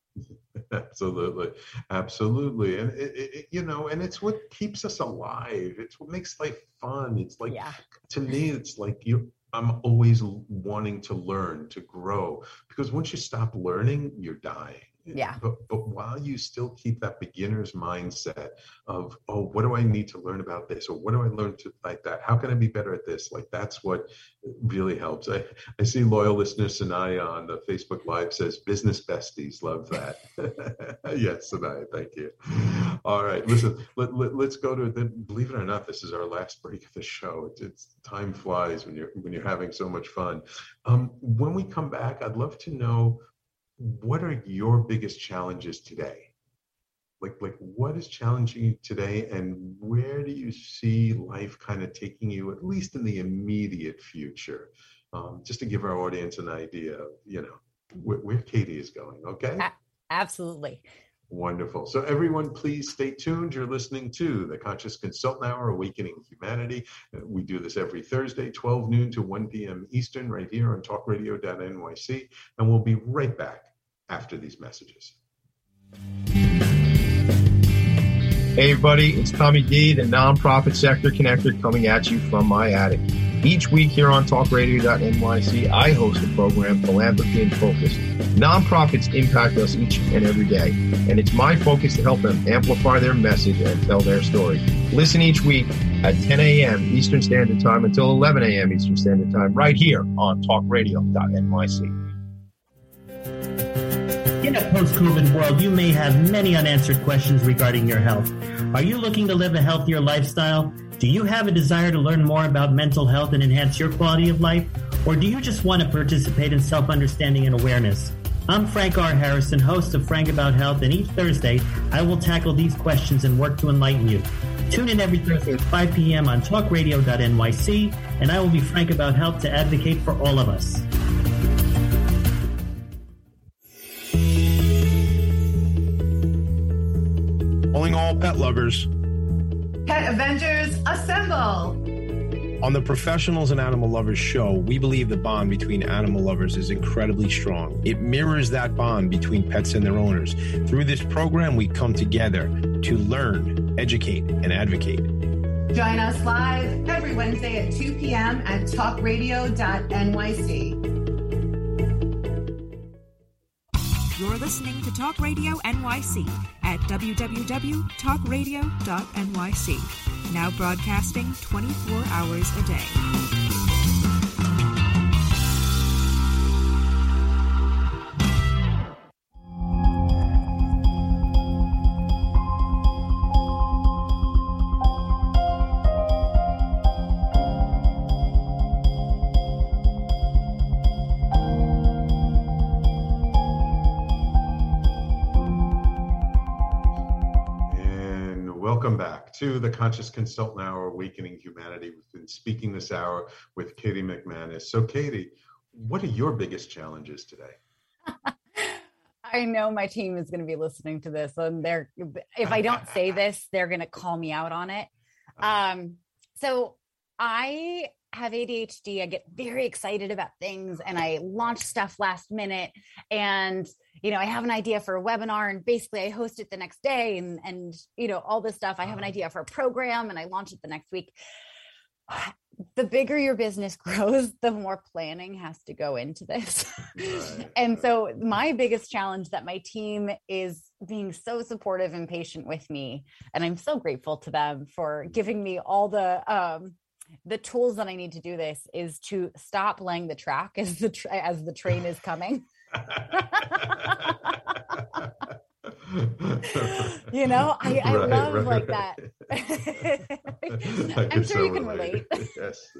Absolutely. Absolutely. And it, it, you know, and it's what keeps us alive. It's what makes life fun. It's like, yeah. to me, it's like you I'm always wanting to learn, to grow, because once you stop learning, you're dying. Yeah. But, but while you still keep that beginner's mindset of, oh, what do I need to learn about this? Or what do I learn to like that? How can I be better at this? Like, that's what really helps. I, I see loyal listener Sanaya on the Facebook Live says, business besties, love that. Yes, Sanaya, thank you. All right, listen, let, let, let's go to the, believe it or not, this is our last break of the show. It's, it's time flies when you're, when you're having so much fun. Um, when we come back, I'd love to know, what are your biggest challenges today? Like, like what is challenging you today, and where do you see life kind of taking you, at least in the immediate future? Um, just to give our audience an idea of, you know, where, where Katie is going, okay? Absolutely. Wonderful. So everyone, please stay tuned. You're listening to the Conscious Consultant Hour, Awakening Humanity. We do this every Thursday, twelve noon to one p.m. Eastern, right here on talk radio dot N Y C. And we'll be right back after these messages. Hey everybody, it's Tommy D, the nonprofit sector connector, coming at you from my attic. Each week here on talk radio dot N Y C, I host the program Philanthropy in Focus. Nonprofits impact us each and every day, and it's my focus to help them amplify their message and tell their story. Listen each week at ten a.m. Eastern Standard Time until eleven a.m. Eastern Standard Time, right here on talk radio dot N Y C. In a post-COVID world, you may have many unanswered questions regarding your health. Are you looking to live a healthier lifestyle? Do you have a desire to learn more about mental health and enhance your quality of life? Or do you just want to participate in self-understanding and awareness? I'm Frank R. Harrison, host of Frank About Health, and each Thursday, I will tackle these questions and work to enlighten you. Tune in every Thursday at five p.m. on talk radio dot N Y C, and I will be Frank About Health to advocate for all of us. Calling all pet lovers. Pet Avengers, assemble! On the Professionals and Animal Lovers show, we believe the bond between animal lovers is incredibly strong. It mirrors that bond between pets and their owners. Through this program, we come together to learn, educate, and advocate. Join us live every Wednesday at two p.m. at talk radio dot N Y C. You're listening to Talk Radio N Y C at w w w dot talk radio dot N Y C. Now broadcasting twenty-four hours a day. Welcome back to the Conscious Consultant Hour, Awakening Humanity. We've been speaking this hour with Katie McManus. So, Katie, what are your biggest challenges today? I know my team is going to be listening to this, and they're, if I don't say this, they're going to call me out on it. Um, so I have A D H D. I get very excited about things, and I launch stuff last minute, and you know, I have an idea for a webinar, and basically I host it the next day, and, and, you know, all this stuff. I have an idea for a program, and I launch it the next week. The bigger your business grows, the more planning has to go into this. Right. And so my biggest challenge that my team is being so supportive and patient with me. And I'm so grateful to them for giving me all the, um, the tools that I need to do this, is to stop laying the track as the, tra- as the train is coming. You know, I, I right, love right, like right. that. I'm sure so you can relate. relate. Yes.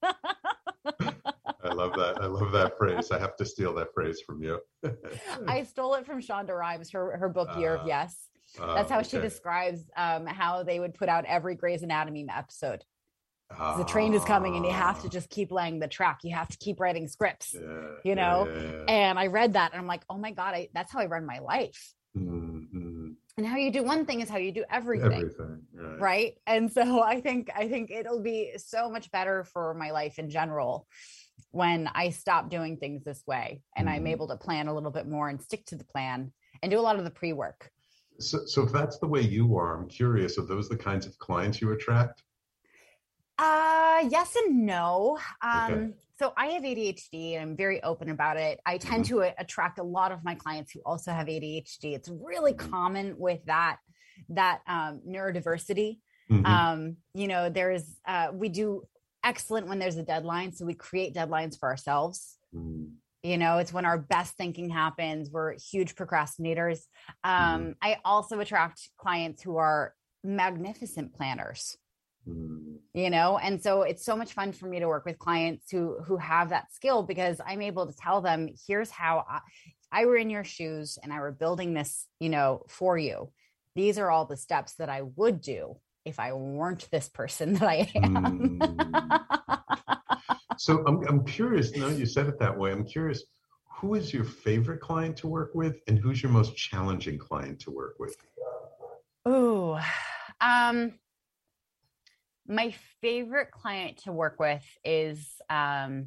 I love that. I love that phrase. I have to steal that phrase from you. I stole it from Shonda Rhimes, her, her book, Year uh, of Yes. That's how uh, okay. she describes um, how they would put out every Grey's Anatomy episode. Uh, the train is coming, and you have to just keep laying the track. You have to keep writing scripts, yeah, you know? Yeah, yeah, yeah. And I read that, and I'm like, oh my God, I, that's how I run my life. Mm-hmm. And how you do one thing is how you do everything. Everything, right. right? And so I think, I think it'll be so much better for my life in general when I stop doing things this way, and mm-hmm. I'm able to plan a little bit more and stick to the plan and do a lot of the pre-work. So, so if that's the way you are, I'm curious, are those the kinds of clients you attract? Uh, yes and no. Um, okay. So I have A D H D, and I'm very open about it. I tend mm-hmm. to attract a lot of my clients who also have A D H D. It's really mm-hmm. common with that, that, um, neurodiversity. Mm-hmm. Um, you know, there's, uh, we do excellent when there's a deadline. So we create deadlines for ourselves. Mm-hmm. You know, it's when our best thinking happens. We're huge procrastinators. Um, mm-hmm. I also attract clients who are magnificent planners. You know, and so it's so much fun for me to work with clients who who have that skill, because I'm able to tell them, here's how I, if I were in your shoes and I were building this, you know, for you. These are all the steps that I would do if I weren't this person that I am. Mm. So I'm I'm curious. Now you said it that way. I'm curious. Who is your favorite client to work with, and who's your most challenging client to work with? Oh, um. My favorite client to work with is um,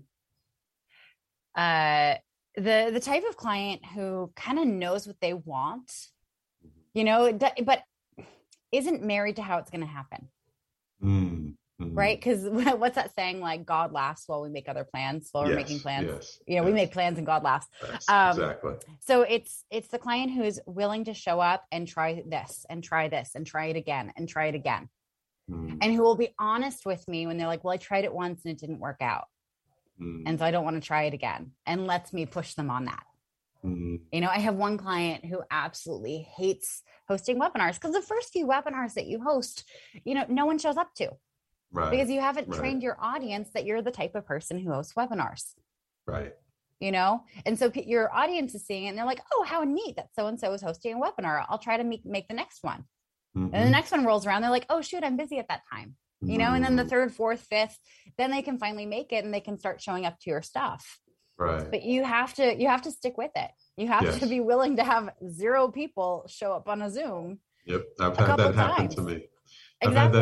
uh, the the type of client who kind of knows what they want, you know, but isn't married to how it's going to happen, mm-hmm. right? Because what's that saying? Like, God laughs while we make other plans, while we're yes, making plans. Yes, you know, yes. we make plans and God laughs. Yes, um, exactly. So it's it's the client who is willing to show up and try this and try this and try it again and try it again. Mm. And who will be honest with me when they're like, well, I tried it once and it didn't work out. Mm. And so I don't want to try it again, and lets me push them on that. Mm. You know, I have one client who absolutely hates hosting webinars, because the first few webinars that you host, you know, no one shows up to, right? Because you haven't right. trained your audience that you're the type of person who hosts webinars. Right. You know, and so your audience is seeing it and they're like, oh, how neat that so-and-so is hosting a webinar. I'll try to make, make the next one. Mm-hmm. And the next one rolls around. They're like, oh, shoot, I'm busy at that time. You know, and then the third, fourth, fifth, then they can finally make it and they can start showing up to your stuff. Right. But you have to, you have to stick with it. You have yes. to be willing to have zero people show up on a Zoom. Yep. I've had that happen times. to me. Exactly. I've had that,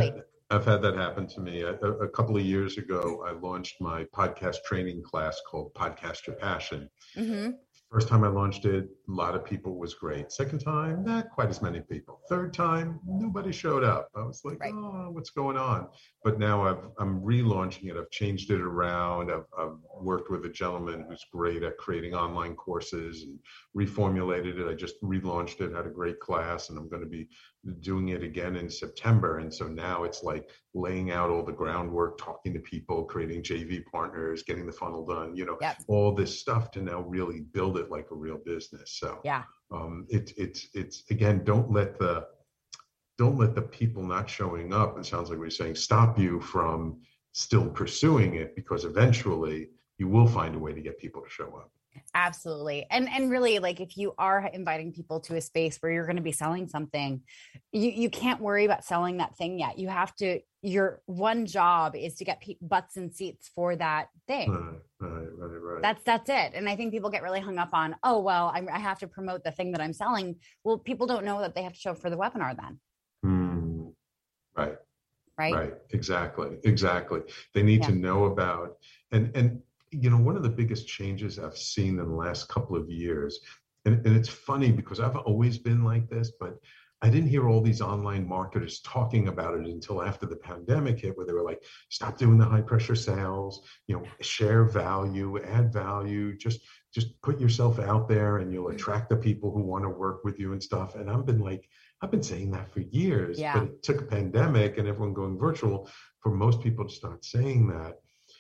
I've had that happen to me. A, a couple of years ago, I launched my podcast training class called Podcast Your Passion. Mm-hmm. First time I launched it, a lot of people, was great. Second time, not quite as many people. Third time, nobody showed up. I was like, right. oh, what's going on? But now I've, I'm relaunching it. I've changed it around. I've, I've worked with a gentleman who's great at creating online courses and reformulated it. I just relaunched it, had a great class, and I'm going to be doing it again in September. And so now it's like laying out all the groundwork, talking to people, creating J V partners, getting the funnel done, you know, yep. all this stuff to now really build it like a real business. So yeah, um, it's, it's, it's, again, don't let the, don't let the people not showing up, it sounds like we're saying, stop you from still pursuing it, because eventually you will find a way to get people to show up. Absolutely. And and really, like, if you are inviting people to a space where you're going to be selling something, you, you can't worry about selling that thing yet. You have to, your one job is to get pe- butts and seats for that thing. Right, right, right, right. That's, that's it. And I think people get really hung up on, oh, well, I'm, I have to promote the thing that I'm selling. Well, people don't know that they have to show up for the webinar then. Mm, right. Right. Right. Exactly. Exactly. They need yeah. to know about, and, and, you know, one of the biggest changes I've seen in the last couple of years, and, and it's funny because I've always been like this, but I didn't hear all these online marketers talking about it until after the pandemic hit, where they were like, stop doing the high pressure sales, you know, share value, add value, just, just put yourself out there and you'll attract the people who want to work with you and stuff. And I've been like, I've been saying that for years, yeah. but it took a pandemic and everyone going virtual for most people to start saying that.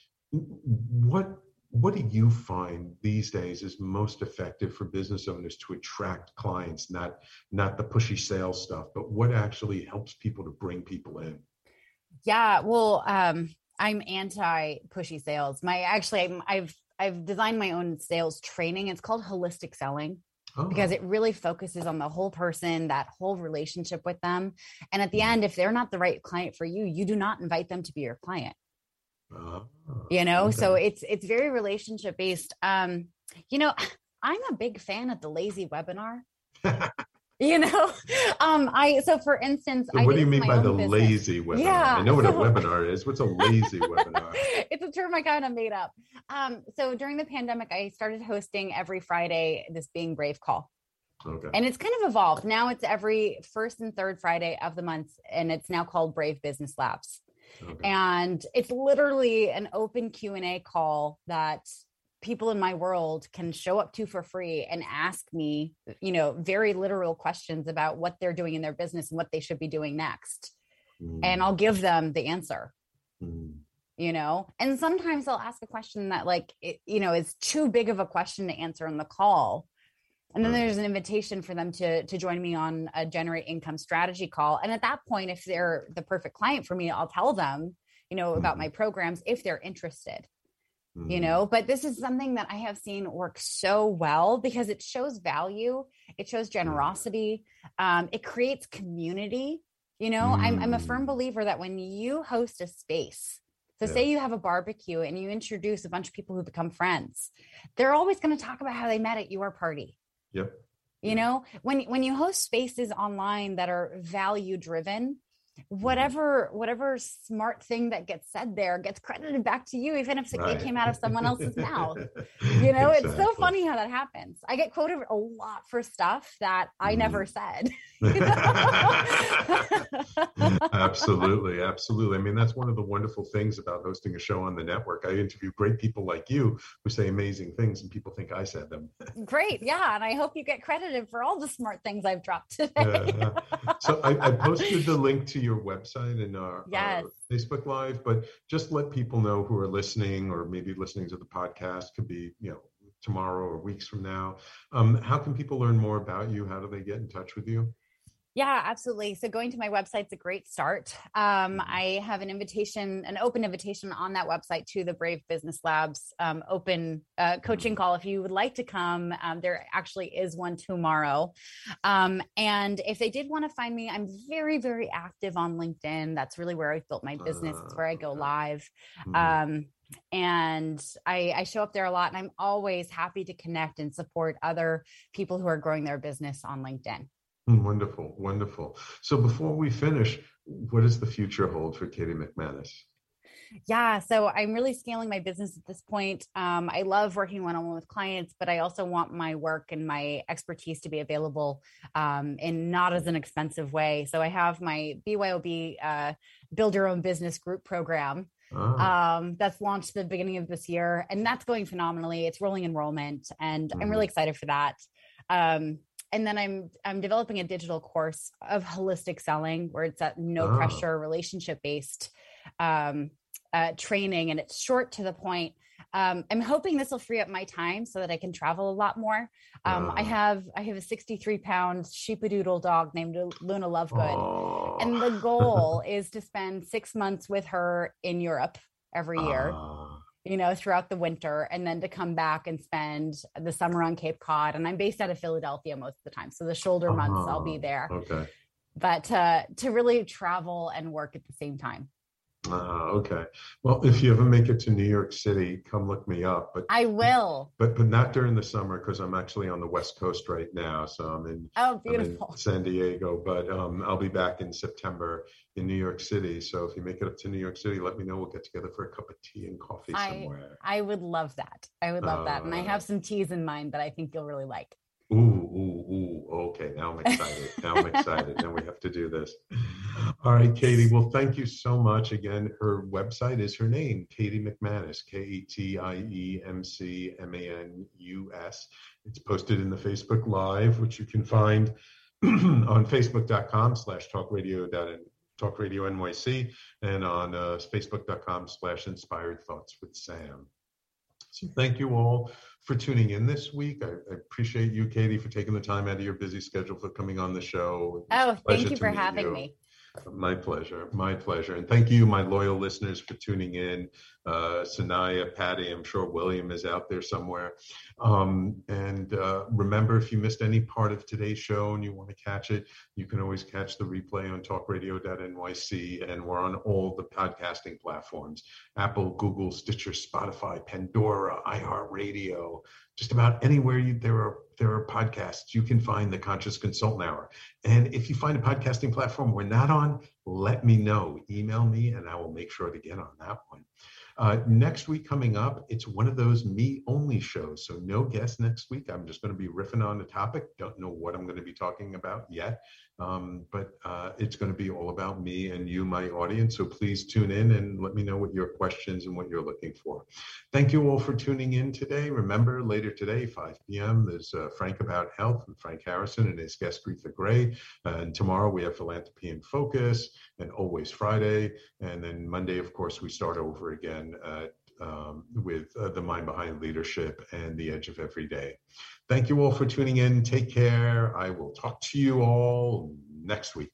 What what do you find these days is most effective for business owners to attract clients, not not the pushy sales stuff, but what actually helps people to bring people in? Yeah, well, um, I'm anti pushy sales. My actually, I'm, I've I've designed my own sales training. It's called holistic selling. Oh. Because it really focuses on the whole person, that whole relationship with them. And at the end, if they're not the right client for you, you do not invite them to be your client. Uh, you know, okay. So it's, it's very relationship based. Um, you know, I'm a big fan of the lazy webinar, you know, um, I, so for instance, so I what do you mean by the business. lazy webinar? Yeah, I know what so, a webinar is. What's a lazy webinar? It's a term I kind of made up. Um, so during the pandemic, I started hosting every Friday, this Being Brave call. Okay. And it's kind of evolved. Now it's every first and third Friday of the month, and it's now called Brave Business Labs. Okay. And it's literally an open Q and A call that people in my world can show up to for free and ask me, you know, very literal questions about what they're doing in their business and what they should be doing next. Mm. And I'll give them the answer, mm. you know, and sometimes they'll ask a question that like, it, you know, is too big of a question to answer on the call. And then there's an invitation for them to, to join me on a generate income strategy call. And at that point, if they're the perfect client for me, I'll tell them, you know, about my programs if they're interested, mm-hmm. you know, but this is something that I have seen work so well because it shows value. It shows generosity. Um, it creates community. You know, mm-hmm. I'm, I'm a firm believer that when you host a space, so yeah. say you have a barbecue and you introduce a bunch of people who become friends, they're always going to talk about how they met at your party. Yep. You know, when, when you host spaces online that are value driven, whatever, whatever smart thing that gets said there gets credited back to you, even if right. it came out of someone else's mouth. You know, exactly. It's so funny how that happens. I get quoted a lot for stuff that I mm. never said. Absolutely. Absolutely. I mean, that's one of the wonderful things about hosting a show on the network. I interview great people like you who say amazing things and people think I said them. Great. Yeah. And I hope you get credited for all the smart things I've dropped today. uh, so I, I posted the link to your website and our, yes. our Facebook Live, but just let people know who are listening or maybe listening to the podcast, could be, you know, tomorrow or weeks from now. Um, how can people learn more about you? How do they get in touch with you? Yeah, absolutely. So going to my website's a great start. Um, I have an invitation, an open invitation on that website to the Brave Business Labs um, open uh, coaching call. If you would like to come, um, there actually is one tomorrow. Um, and if they did want to find me, I'm very, very active on LinkedIn. That's really where I've built my business. It's where I go live. Um, and I, I show up there a lot, and I'm always happy to connect and support other people who are growing their business on LinkedIn. Wonderful, wonderful. So before we finish, what does the future hold for Katie McManus? Yeah, so I'm really scaling my business at this point. Um, I love working one-on-one with clients, but I also want my work and my expertise to be available um, in not as an expensive way. So I have my B Y O B uh, Build Your Own Business Group program. Oh. Um, that's launched at the beginning of this year, and that's going phenomenally. It's rolling enrollment, and mm-hmm. I'm really excited for that. Um, and then I'm I'm developing a digital course of holistic selling, where it's at no oh. pressure, relationship based um, uh, training, and it's short to the point. Um, I'm hoping this will free up my time so that I can travel a lot more. Um, oh. I have I have a sixty-three pound sheepadoodle dog named Luna Lovegood, oh. and the goal is to spend six months with her in Europe every year. Oh. You know, throughout the winter, and then to come back and spend the summer on Cape Cod. And I'm based out of Philadelphia most of the time. So the shoulder uh-huh. months I'll be there. Okay. But uh, to really travel and work at the same time. Uh, okay. Well, if you ever make it to New York City, come look me up. But I will. But but not during the summer, because I'm actually on the West Coast right now. So I'm in, oh, beautiful. I'm in San Diego. But um, I'll be back in September in New York City. So if you make it up to New York City, let me know. We'll get together for a cup of tea and coffee I, somewhere. I would love that. I would love uh, that. And I have some teas in mind that I think you'll really like. Ooh, ooh, ooh. Okay, now I'm excited. Now I'm excited. Now we have to do this. All right, Katie. Well, thank you so much. Again, her website is her name, Katie McManus, K E T I E M C M A N U S. It's posted in the Facebook Live, which you can find on facebook.com slash talkradio. Talk Radio N Y C and on uh, facebook.com slash inspired thoughts with Sam. So thank you all for tuning in this week. I, I appreciate you, Katie, for taking the time out of your busy schedule for coming on the show. Oh, thank you for having you. me. My pleasure. My pleasure. And thank you, my loyal listeners, for tuning in. Uh, Sanaya, Patty, I'm sure William is out there somewhere. Um, and uh, remember, if you missed any part of today's show and you want to catch it, you can always catch the replay on talk radio dot N Y C. And we're on all the podcasting platforms, Apple, Google, Stitcher, Spotify, Pandora, iHeartRadio. Just about anywhere you, there are there are podcasts, you can find the Conscious Consultant Hour. And if you find a podcasting platform we're not on, let me know. Email me, and I will make sure to get on that one. Uh, next week coming up, it's one of those me-only shows. So no guest next week. I'm just going to be riffing on the topic. Don't know what I'm going to be talking about yet. Um, but uh, it's going to be all about me and you, my audience. So please tune in and let me know what your questions and what you're looking for. Thank you all for tuning in today. Remember, later today, five p.m., there's uh, Frank About Health with Frank Harrison and his guest, Retha Gray. Uh, and tomorrow we have Philanthropy in Focus, and Always Friday. And then Monday, of course, we start over again uh, um, with uh, The Mind Behind Leadership and The Edge of Every Day. Thank you all for tuning in. Take care. I will talk to you all next week.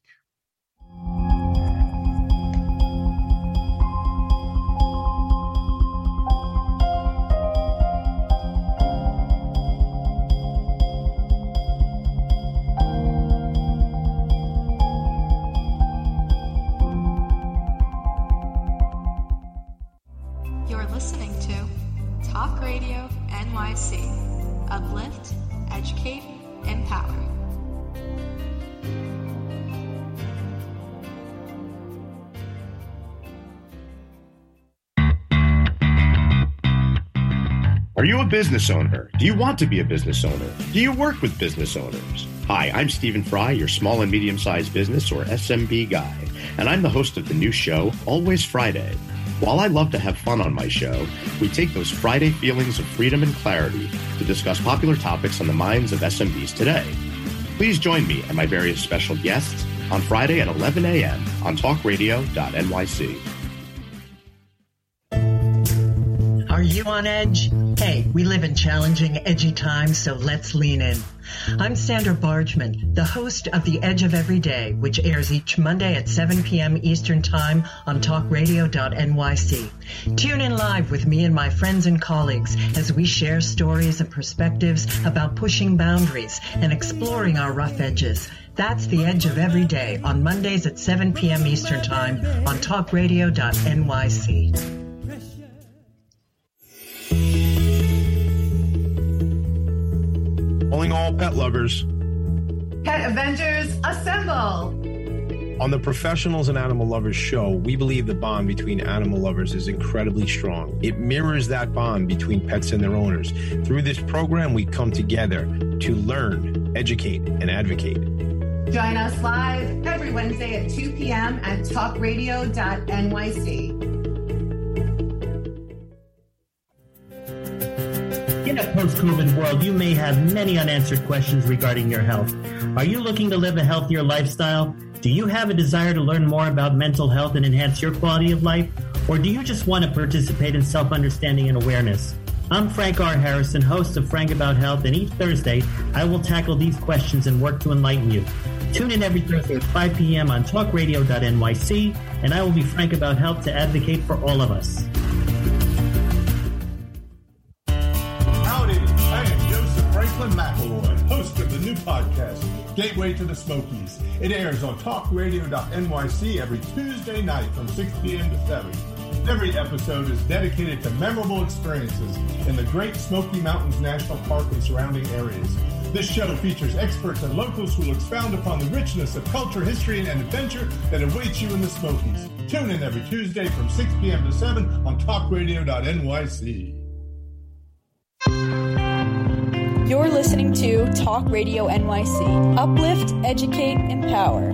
You're listening to Talk Radio N Y C. Uplift, educate, empower. Are you a business owner? Do you want to be a business owner? Do you work with business owners? Hi, I'm Stephen Fry, your small and medium-sized business, or S M B guy, and I'm the host of the new show, Always Friday. While I love to have fun on my show, we take those Friday feelings of freedom and clarity to discuss popular topics on the minds of S M Bs today. Please join me and my various special guests on Friday at eleven a.m. on talk radio dot N Y C. Are you on edge? Hey, we live in challenging, edgy times, so let's lean in. I'm Sandra Bargman, the host of The Edge of Every Day, which airs each Monday at seven p.m. Eastern Time on talk radio dot N Y C. Tune in live with me and my friends and colleagues as we share stories and perspectives about pushing boundaries and exploring our rough edges. That's The Edge of Every Day on Mondays at seven p.m. Eastern Time on talk radio dot N Y C. Calling all pet lovers. Pet Avengers, assemble! On the Professionals and Animal Lovers show, we believe the bond between animal lovers is incredibly strong. It mirrors that bond between pets and their owners. Through this program, we come together to learn, educate, and advocate. Join us live every Wednesday at two p.m. at talk radio dot N Y C. In a post-COVID world, you may have many unanswered questions regarding your health. Are you looking to live a healthier lifestyle? Do you have a desire to learn more about mental health and enhance your quality of life? Or do you just want to participate in self-understanding and awareness? I'm Frank R. Harrison, host of Frank About Health, and each Thursday, I will tackle these questions and work to enlighten you. Tune in every Thursday at five p.m. on talk radio dot N Y C, and I will be Frank About Health to advocate for all of us. Howdy, I am Joseph Franklin McElroy, host of the new podcast, Gateway to the Smokies. It airs on talk radio dot N Y C every Tuesday night from six p.m. to seven. Every episode is dedicated to memorable experiences in the Great Smoky Mountains National Park and surrounding areas. This show features experts and locals who will expound upon the richness of culture, history, and adventure that awaits you in the Smokies. Tune in every Tuesday from six p.m. to seven on talk radio dot N Y C. You're listening to Talk Radio N Y C. Uplift, educate, empower.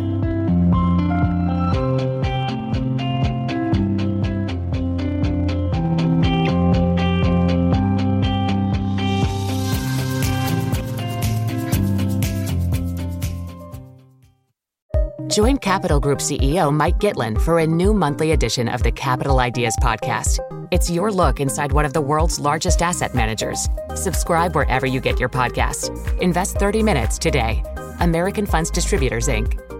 Join Capital Group C E O Mike Gitlin for a new monthly edition of the Capital Ideas Podcast. It's your look inside one of the world's largest asset managers. Subscribe wherever you get your podcast. Invest thirty minutes today. American Funds Distributors, Incorporated